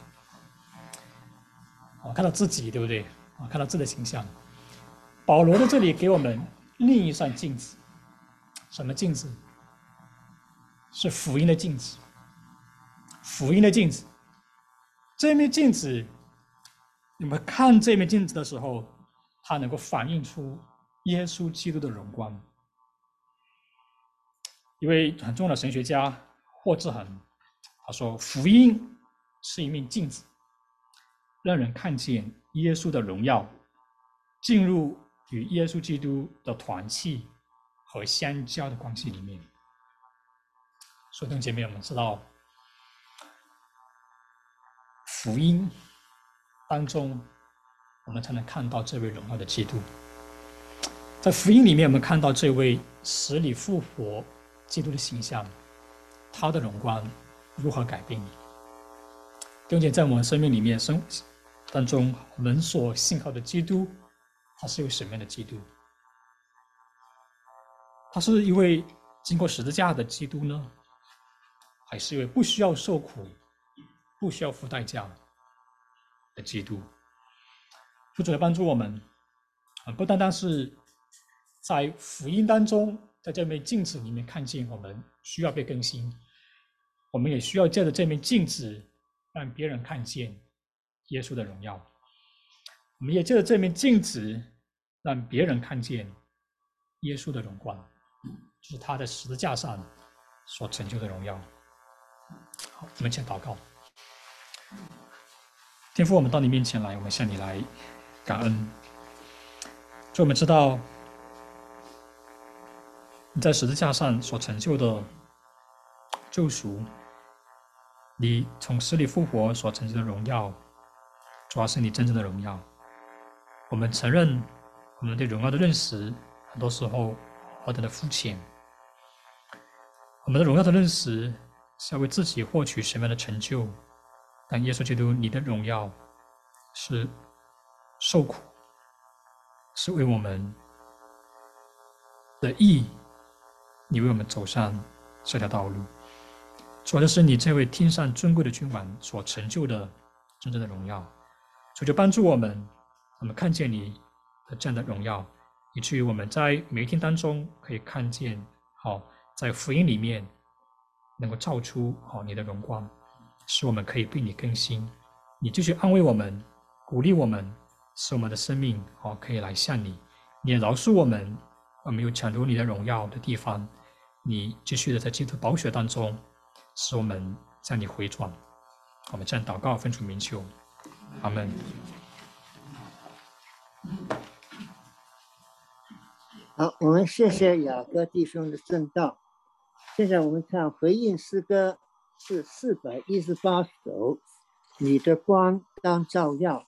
看到自己，对不对？看到自己的形象。保罗在这里给我们另一扇镜子，什么镜子？是福音的镜子。福音的镜子，这面镜子，你们看这面镜子的时候，它能够反映出耶稣基督的荣光。一位很重要的神学家霍志恒，他说：“福音是一面镜子，让人看见耶稣的荣耀，进入与耶稣基督的团契和相交的关系里面。”所以，弟兄姐妹，我们知道，福音当中，我们才能看到这位荣耀的基督。在福音里面，我们看到这位死里复活基督的形象，他的荣光如何改变你？弟兄姐妹，在我们生命里面当中，我们所信靠的基督，他是一位什么样的基督？他是一位经过十字架的基督呢，还是一位不需要受苦、不需要付代价的基督？主来帮助我们，不单单是在福音当中，在这面镜子里面看见我们需要被更新，我们也需要借着这面镜子让别人看见耶稣的荣耀。我们也借着这面镜子让别人看见耶稣的荣光，就是他在十字架上所成就的荣耀。好，我们先祷告。天父，我们到你面前来，我们向你来感恩。就我们知道你在十字架上所成就的救赎，你从死里复活所成就的荣耀，主要是你真正的荣耀。我们承认我们对荣耀的认识很多时候何等的肤浅。我们的荣耀的认识是要为自己获取什么样的成就，但耶稣基督，你的荣耀是受苦，是为我们的义，你为我们走上这条道路。主要是你这位天上尊贵的君王所成就的真正的荣耀。主就帮助我们看见你的这样的荣耀，以至于我们在每一天当中可以看见，在福音里面能够照出你的荣光，使我们可以被你更新。你继续安慰我们，鼓励我们，使我们的生命可以来向你。你也饶恕我们没有抢夺你的荣耀的地方，你继续的在基督宝血当中使我们向你回转。我们这样祷告，奉主名求，阿们。 好，我们谢谢雅各弟兄的证道。现在我们唱回应诗歌是418首，你的光当照耀。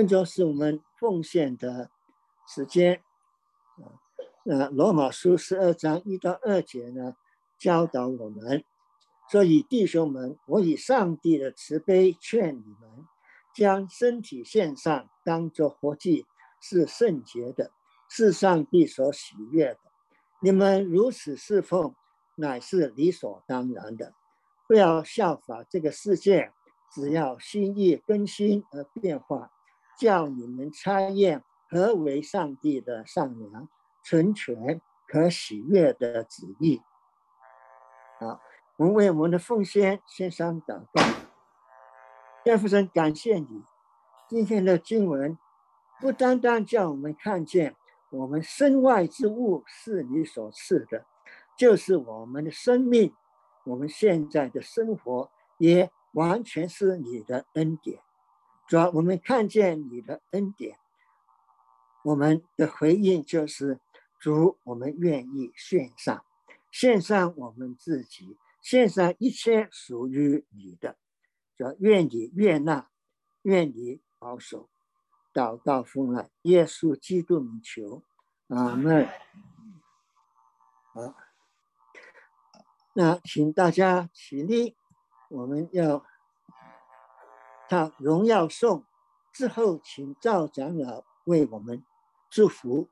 跟着是我们奉献的时间。罗马书12章1到2节呢，教导我们，所以弟兄们，我以上帝的慈悲劝你们，将身体献上，当作活祭，是圣洁的，是上帝所喜悦的。你们如此侍奉，乃是理所当然的。不要效法这个世界，只要心意更新而变化，叫你们察验何为上帝的善良、纯全、可喜悦的旨意。好，我们为我们的奉献献上祷告。天父神，感谢你，今天的经文不单单叫我们看见我们身外之物是你所赐的，就是我们的生命，我们现在的生活也完全是你的恩典。主要我们看见你的恩典，我们的回应就是主，我们愿意献上我们自己，献上一切属于你的。主要愿你悦纳，愿你保守。祷告奉了耶稣基督名求，阿们。好，那请大家起立，我们要唱荣耀颂，之后请赵长老为我们祝福。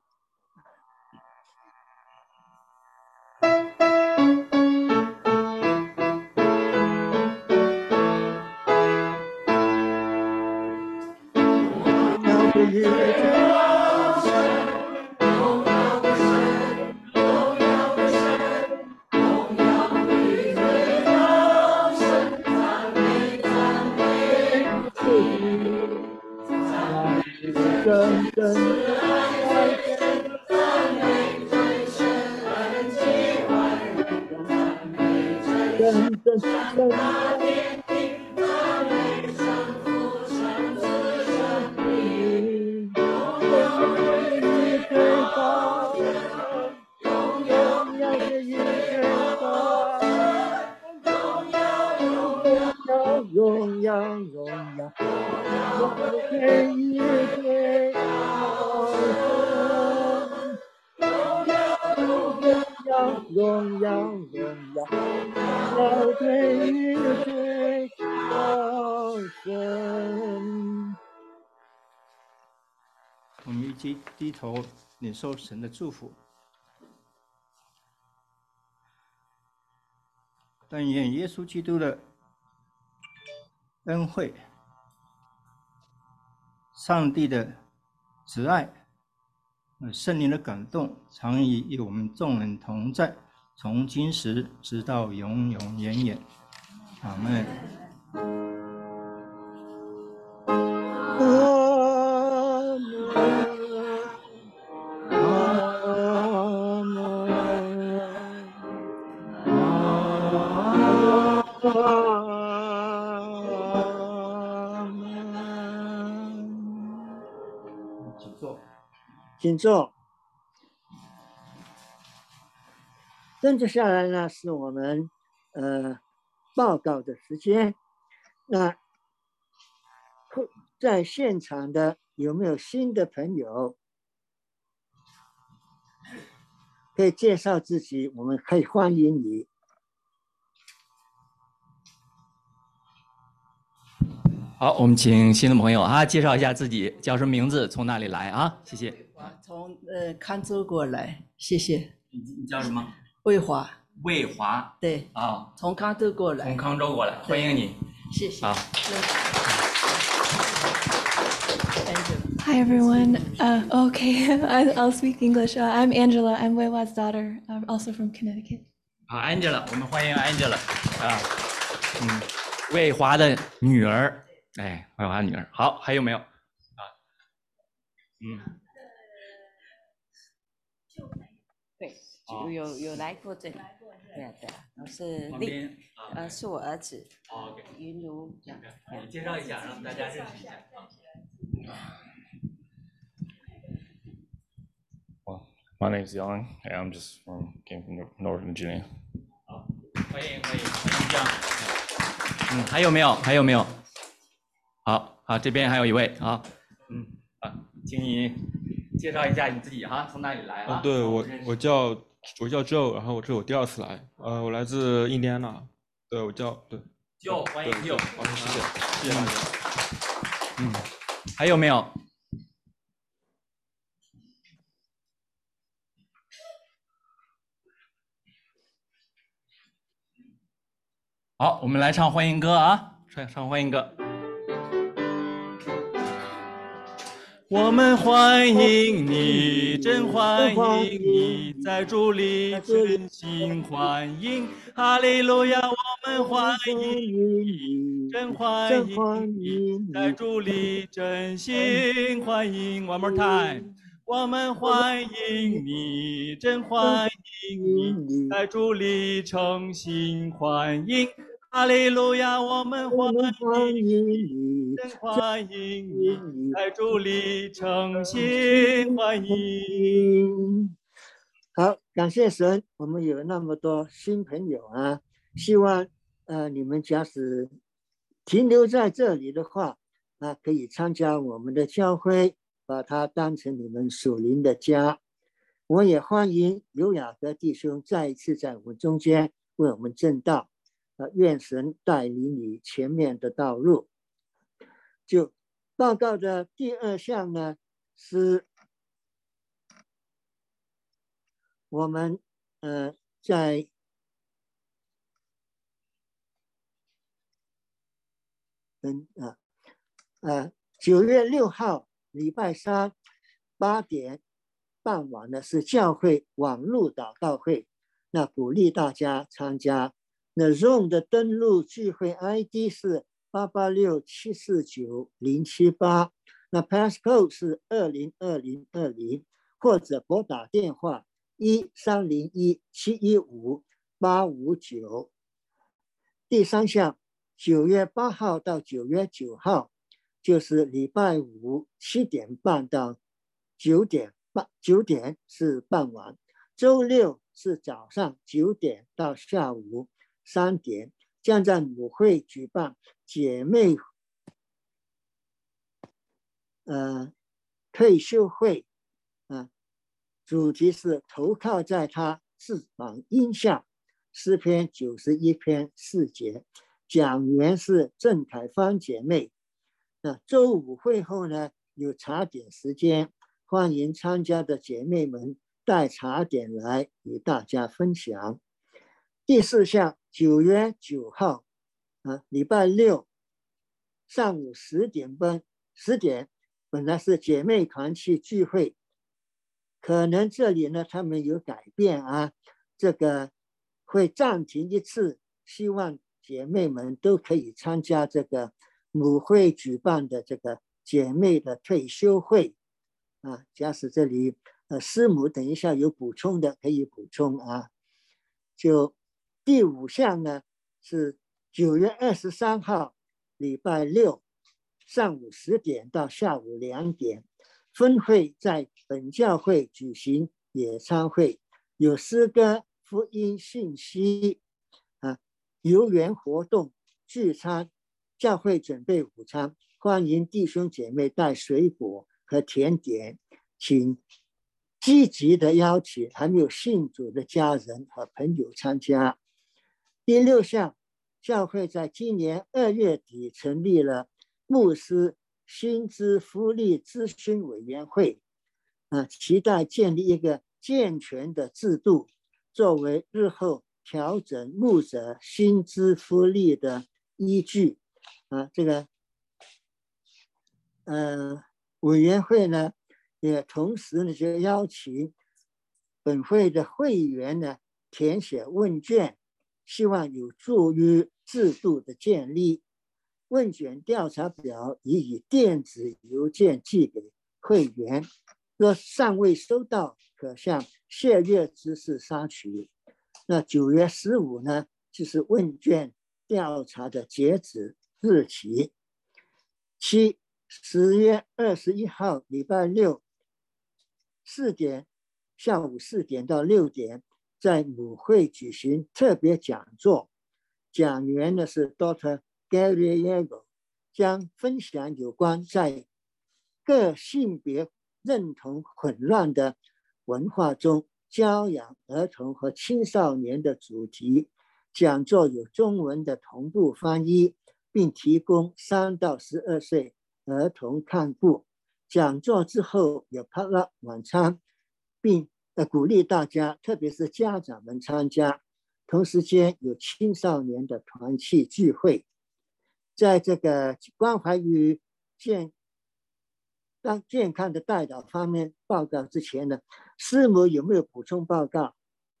荣耀给你最高声，荣耀给你最高声。 我们一起低头领受神的祝福。但愿耶稣基督的恩惠、上帝的慈爱、圣灵的感动，常与我们众人同在，从今时直到永永远远。阿们。 请坐。跟着下来呢，是我们报告的时间。那在现场的有没有新的朋友可以介绍自己？我们可以欢迎你。 好，我们请新的朋友啊，介绍一下自己，叫什么名字，从哪里来啊？谢谢。 从康州过来，谢谢。 你叫什么？ 魏华。 魏华。 对。 啊， 从康州过来。 从康州过来，欢迎你。 谢谢。 好。 Hi everyone. Okay, I'll speak English. I'm Angela. I'm Weiwa's daughter. I'm also from Connecticut. 好 ，Angela， 我们欢迎 Angela 啊，魏华的女儿，哎，魏华的女儿。好，还有没有？啊， 对，有来过这里，对啊，我是是我儿子，云如这样。 你介绍一下，让大家认识一下。 My name's Young, and I'm just came from Northern Virginia. 好，欢迎这样。还有没有？好，这边还有一位啊， 请你介绍一下你自己哈，从哪里来啊？ 对，我叫 Joe，然后这是我第2次来，我来自印第安纳，对，我叫对。 Joe，欢迎 Joe， 好，谢谢大家。 还有没有？好，我们来唱欢迎歌啊，唱欢迎歌。我们欢迎你，真欢迎你，在主里真心欢迎，哈利路亚！我们欢迎你，真欢迎你，在主里真心欢迎。One more time， 我们欢迎你，真欢迎你，在主里诚心欢迎。哈利路亚，我们欢迎你，真欢迎你，在主里诚心欢迎。 好，感谢神，我们有那么多新朋友啊！希望你们假使停留在这里的话，可以参加我们的教会，把它当成你们属灵的家。我也欢迎有雅各弟兄再一次在我们中间为我们证道。愿神带领你前面的道路。就报告的第2项呢，是我们在9月6号礼拜3 8点傍晚呢是教会网络祷告会，那鼓励大家参加。那 Zoom 的登录聚会 ID 是886749078，那 Passcode 是202020，或者拨打电话1301-715-859。第3项，9月8号到9月9号，就是礼拜57点半到9点是傍晚，周六是早上9点到下午3点，将在母会举办姐妹退休会，主题是投靠在他翅膀荫下，诗篇91篇4节，讲员是郑凯芳姐妹。周5会后呢，有茶点时间，欢迎参加的姐妹们带茶点来与大家分享。第4项，9月9号，礼拜六上午10点，本来是姐妹团契聚会，可能这里呢他们有改变啊，这个会暂停一次，希望姐妹们都可以参加这个母会举办的这个姐妹的退休会啊。假使这里师母等一下有补充的可以补充啊。就第5项呢是9月23号礼拜六上午10点到下午2点，分会在本教会举行野餐会，有诗歌、福音信息游园活动、聚餐，教会准备午餐，欢迎弟兄姐妹带水果和甜点，请积极的邀请还没有信主的家人和朋友参加。第6项，教会在今年2月底成立了牧师薪资福利咨询委员会，期待建立一个健全的制度，作为日后调整牧者薪资福利的依据。这个委员会呢，也同时呢就邀请本会的会员呢填写问卷，希望有助于制度的建立。问卷调查表已以电子邮件寄给会员，若尚未收到，可向谢月知识索取。那9月15呢，就是问卷调查的截止日期。10月21号礼拜六下午4点到6点，在母会举行特别讲座，讲员呢是 Dr. Gary Yeager， 将分享有关在各性别认同混乱的文化中教养儿童和青少年的主题。讲座有中文的同步翻译，并提供3到12岁儿童看顾。讲座之后有 potluck 晚餐，并鼓励大家，特别是家长们参加。同时间有青少年的团契聚会。在这个关怀与健康的带导方面报告之前呢，师母有没有补充报告？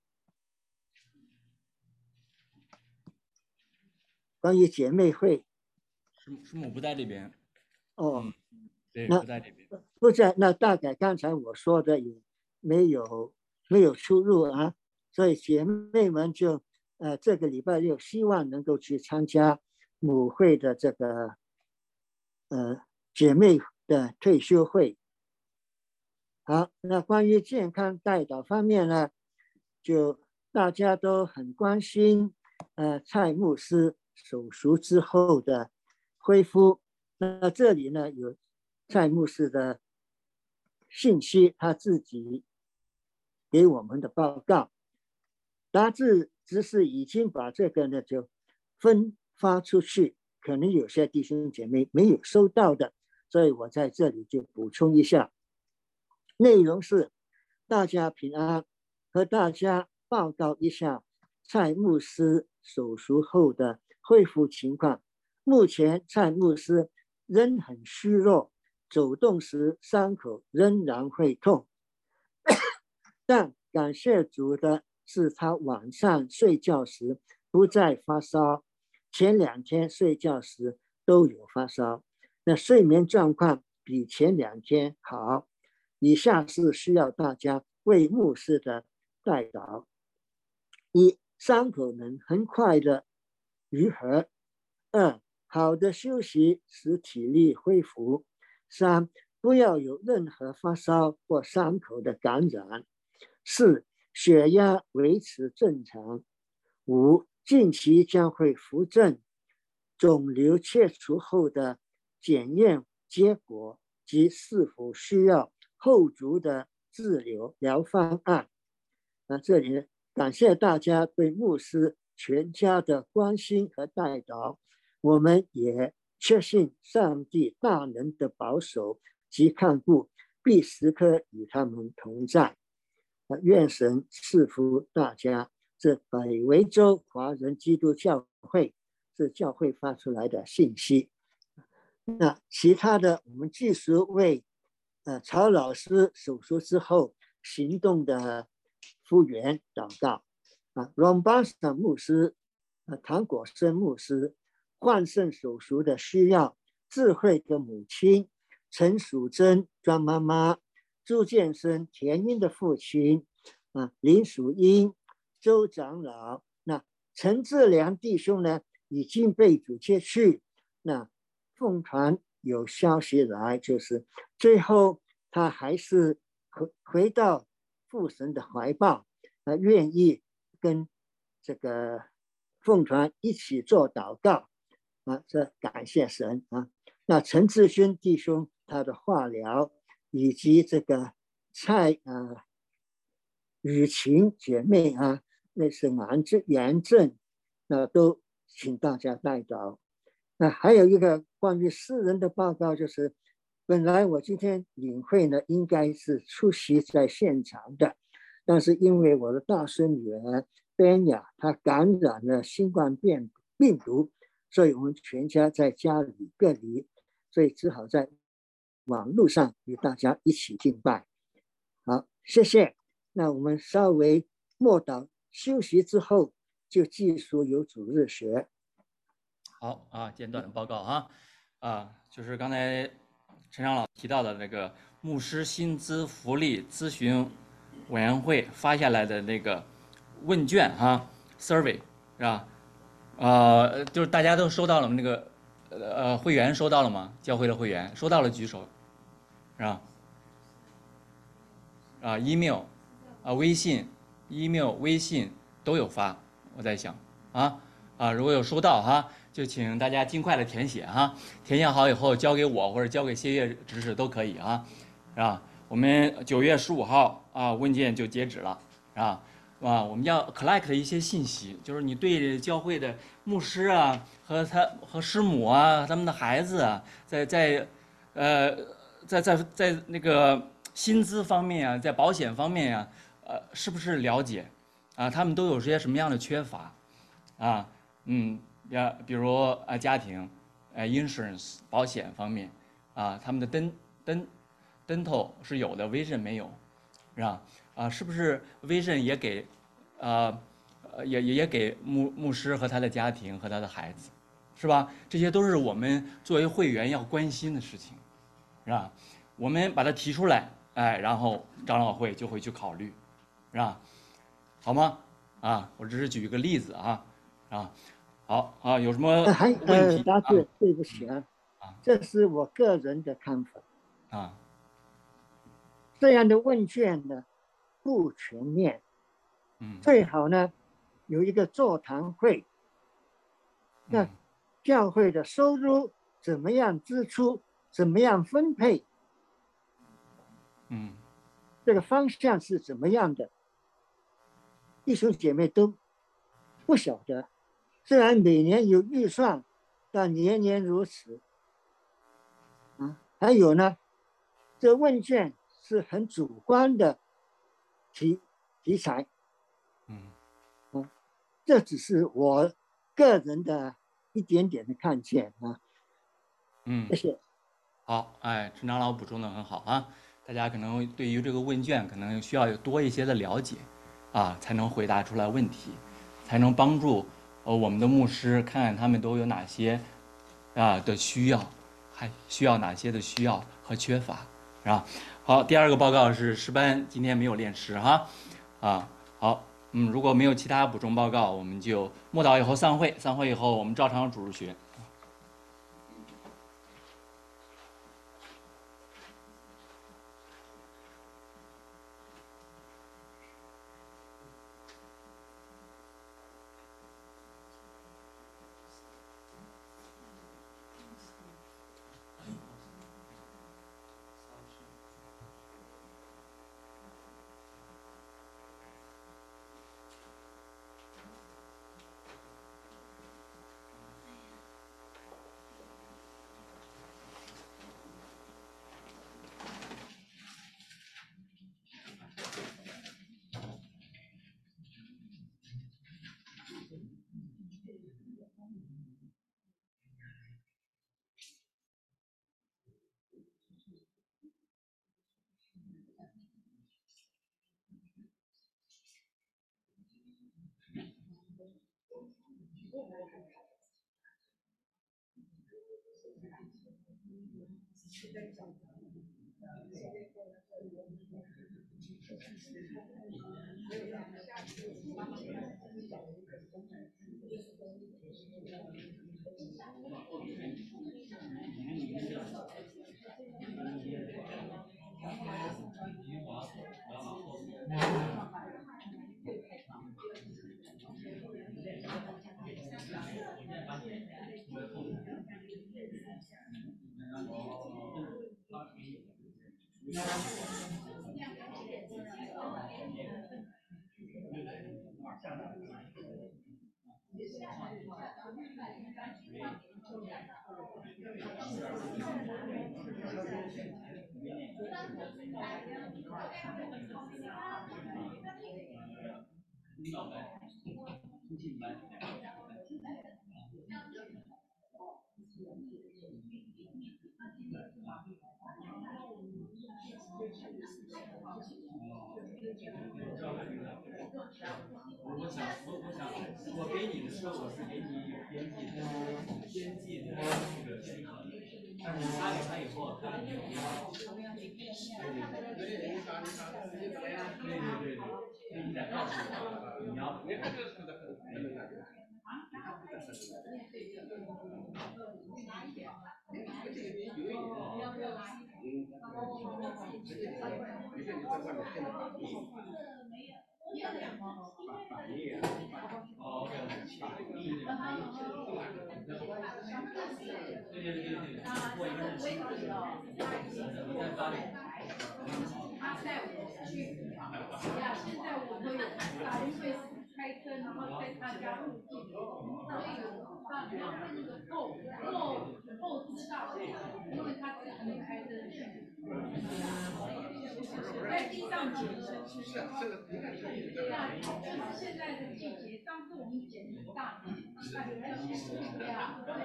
关于姐妹会， 师母不在这边。 哦， 对， 那不在这边。 不在，那大概刚才我说的也没有出入啊，所以姐妹们就这个礼拜六希望能够去参加母会的这个姐妹的退休会。好，那关于健康带导方面呢，就大家都很关心蔡牧师手术之后的恢复。那这里呢有蔡牧师的信息，他自己给我们的报告。达志只是已经把这个呢就分发出去，可能有些弟兄姐妹没有收到的，所以我在这里就补充一下。内容是大家平安，和大家报告一下蔡牧师手术后的恢复情况。目前蔡牧师仍很虚弱，走动时伤口仍然会痛，但感谢主的是他晚上睡觉时不再发烧，前2天睡觉时都有发烧，那睡眠状况比前2天好。以下是需要大家为牧师的代祷：一、伤口能很快的愈合； 2、好的休息使体力恢复； 3、不要有任何发烧或伤口的感染； 4、血压维持正常； 5、近期将会扶正肿瘤切除后的检验结果及是否需要后续的治疗方案。这里感谢大家对牧师全家的关心和代祷，我们也确信上帝大能的保守及看顾必时刻与他们同在。愿神赐福大家。这北维州华人基督教会是教会发出来的信息。那其他的我们继续为曹老师手术之后行动的复原祷告。Ron Boston 牧师、唐果生牧师换肾手术的需要，智慧的母亲陈淑贞庄妈妈、朱建生田英的父亲林淑英、周长老，那陈志良弟兄呢已经被主接去。那凤传有消息来，就是最后他还是回到父神的怀抱，愿意跟这个凤传一起做祷告这感谢神那陈志勋弟兄他的化疗，以及这个蔡雨晴姐妹那是癌症，那都请大家代祷。那还有一个关于私人的报告，就是本来我今天领会呢应该是出席在现场的，但是因为我的大孙女儿 Benya 她感染了新冠病毒，所以我们全家在家里隔离，所以只好在网络上与大家一起敬拜。好，谢谢。那我们稍微默祷休息之后，就继续有主日学。 好简短的报告就是刚才陈长老提到的那个牧师薪资福利咨询委员会发下来的那个问卷survey 是吧？就是大家都收到了那个会员收到了吗？教会的会员收到了举手，是吧？email 微信 email 微信都有发，我在想如果有收到就请大家尽快的填写填写好以后交给我或者交给谢月执事都可以是吧？ 我们9月15号问卷就截止了，我们要 collect 一些信息，就是你对教会的牧师啊和师母啊，他们的孩子啊，在那个薪资方面啊，在保险方面啊，是不是了解他们都有些什么样的缺乏比如家庭insurance 保险方面他们的dental 是有的 ，vision 没有，是吧？是不是 vision 也给也给牧师和他的家庭和他的孩子，是吧？这些都是我们作为会员要关心的事情，是吧？我们把它提出来，然后长老会就会去考虑，是吧？好吗？我只是举一个例子好有什么问题？ 大哥，对不起这是我个人的看法这样的问卷呢不全面，最好呢有一个座谈会，那教会的收入怎么样支出，怎么样分配，这个方向是怎么样的，弟兄姐妹都不晓得。虽然每年有预算，但年年如此还有呢，这问卷是很主观的题材这只是我个人的一点点的看见谢谢。 好，陈长老补充的很好大家可能对于这个问卷可能需要有多一些的了解才能回答出来问题，才能帮助我们的牧师看看他们都有哪些的需要，还需要哪些的需要和缺乏，是吧？好，第二个报告是诗班今天没有练诗好，如果没有其他补充报告，我们就默祷以后散会，散会以后我们照常主日学。我给你的时候，我是给你编辑的那个许可，但是发给他以后，他没有编辑。对，你得告诉我，你要。对，过一个日期，你再发给我。 他带我去，现在我会打因为开灯，然后在他家附近，所以有办，然后那个后知道，因为他自己没开灯，在地上捡的，就是现在的季节，上次我们捡很大，也没有挤，就是在地上捡好多，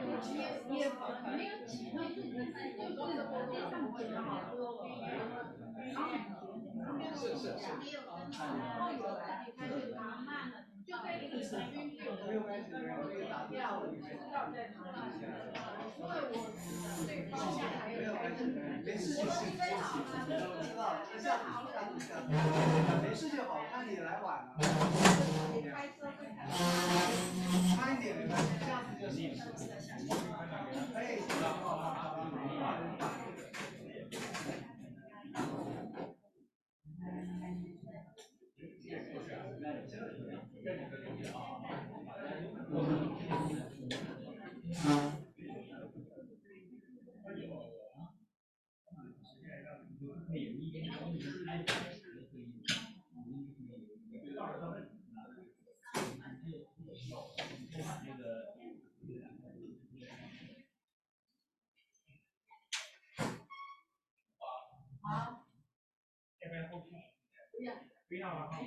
然后有自己开始拿慢了，就在一个平均点的要我知道在哪里，因为我对方向还有开始。没事就好，知道，这下好了，没事就好，看你来晚了。开车会慢一点没关系，下次就是。哎，好。不要了。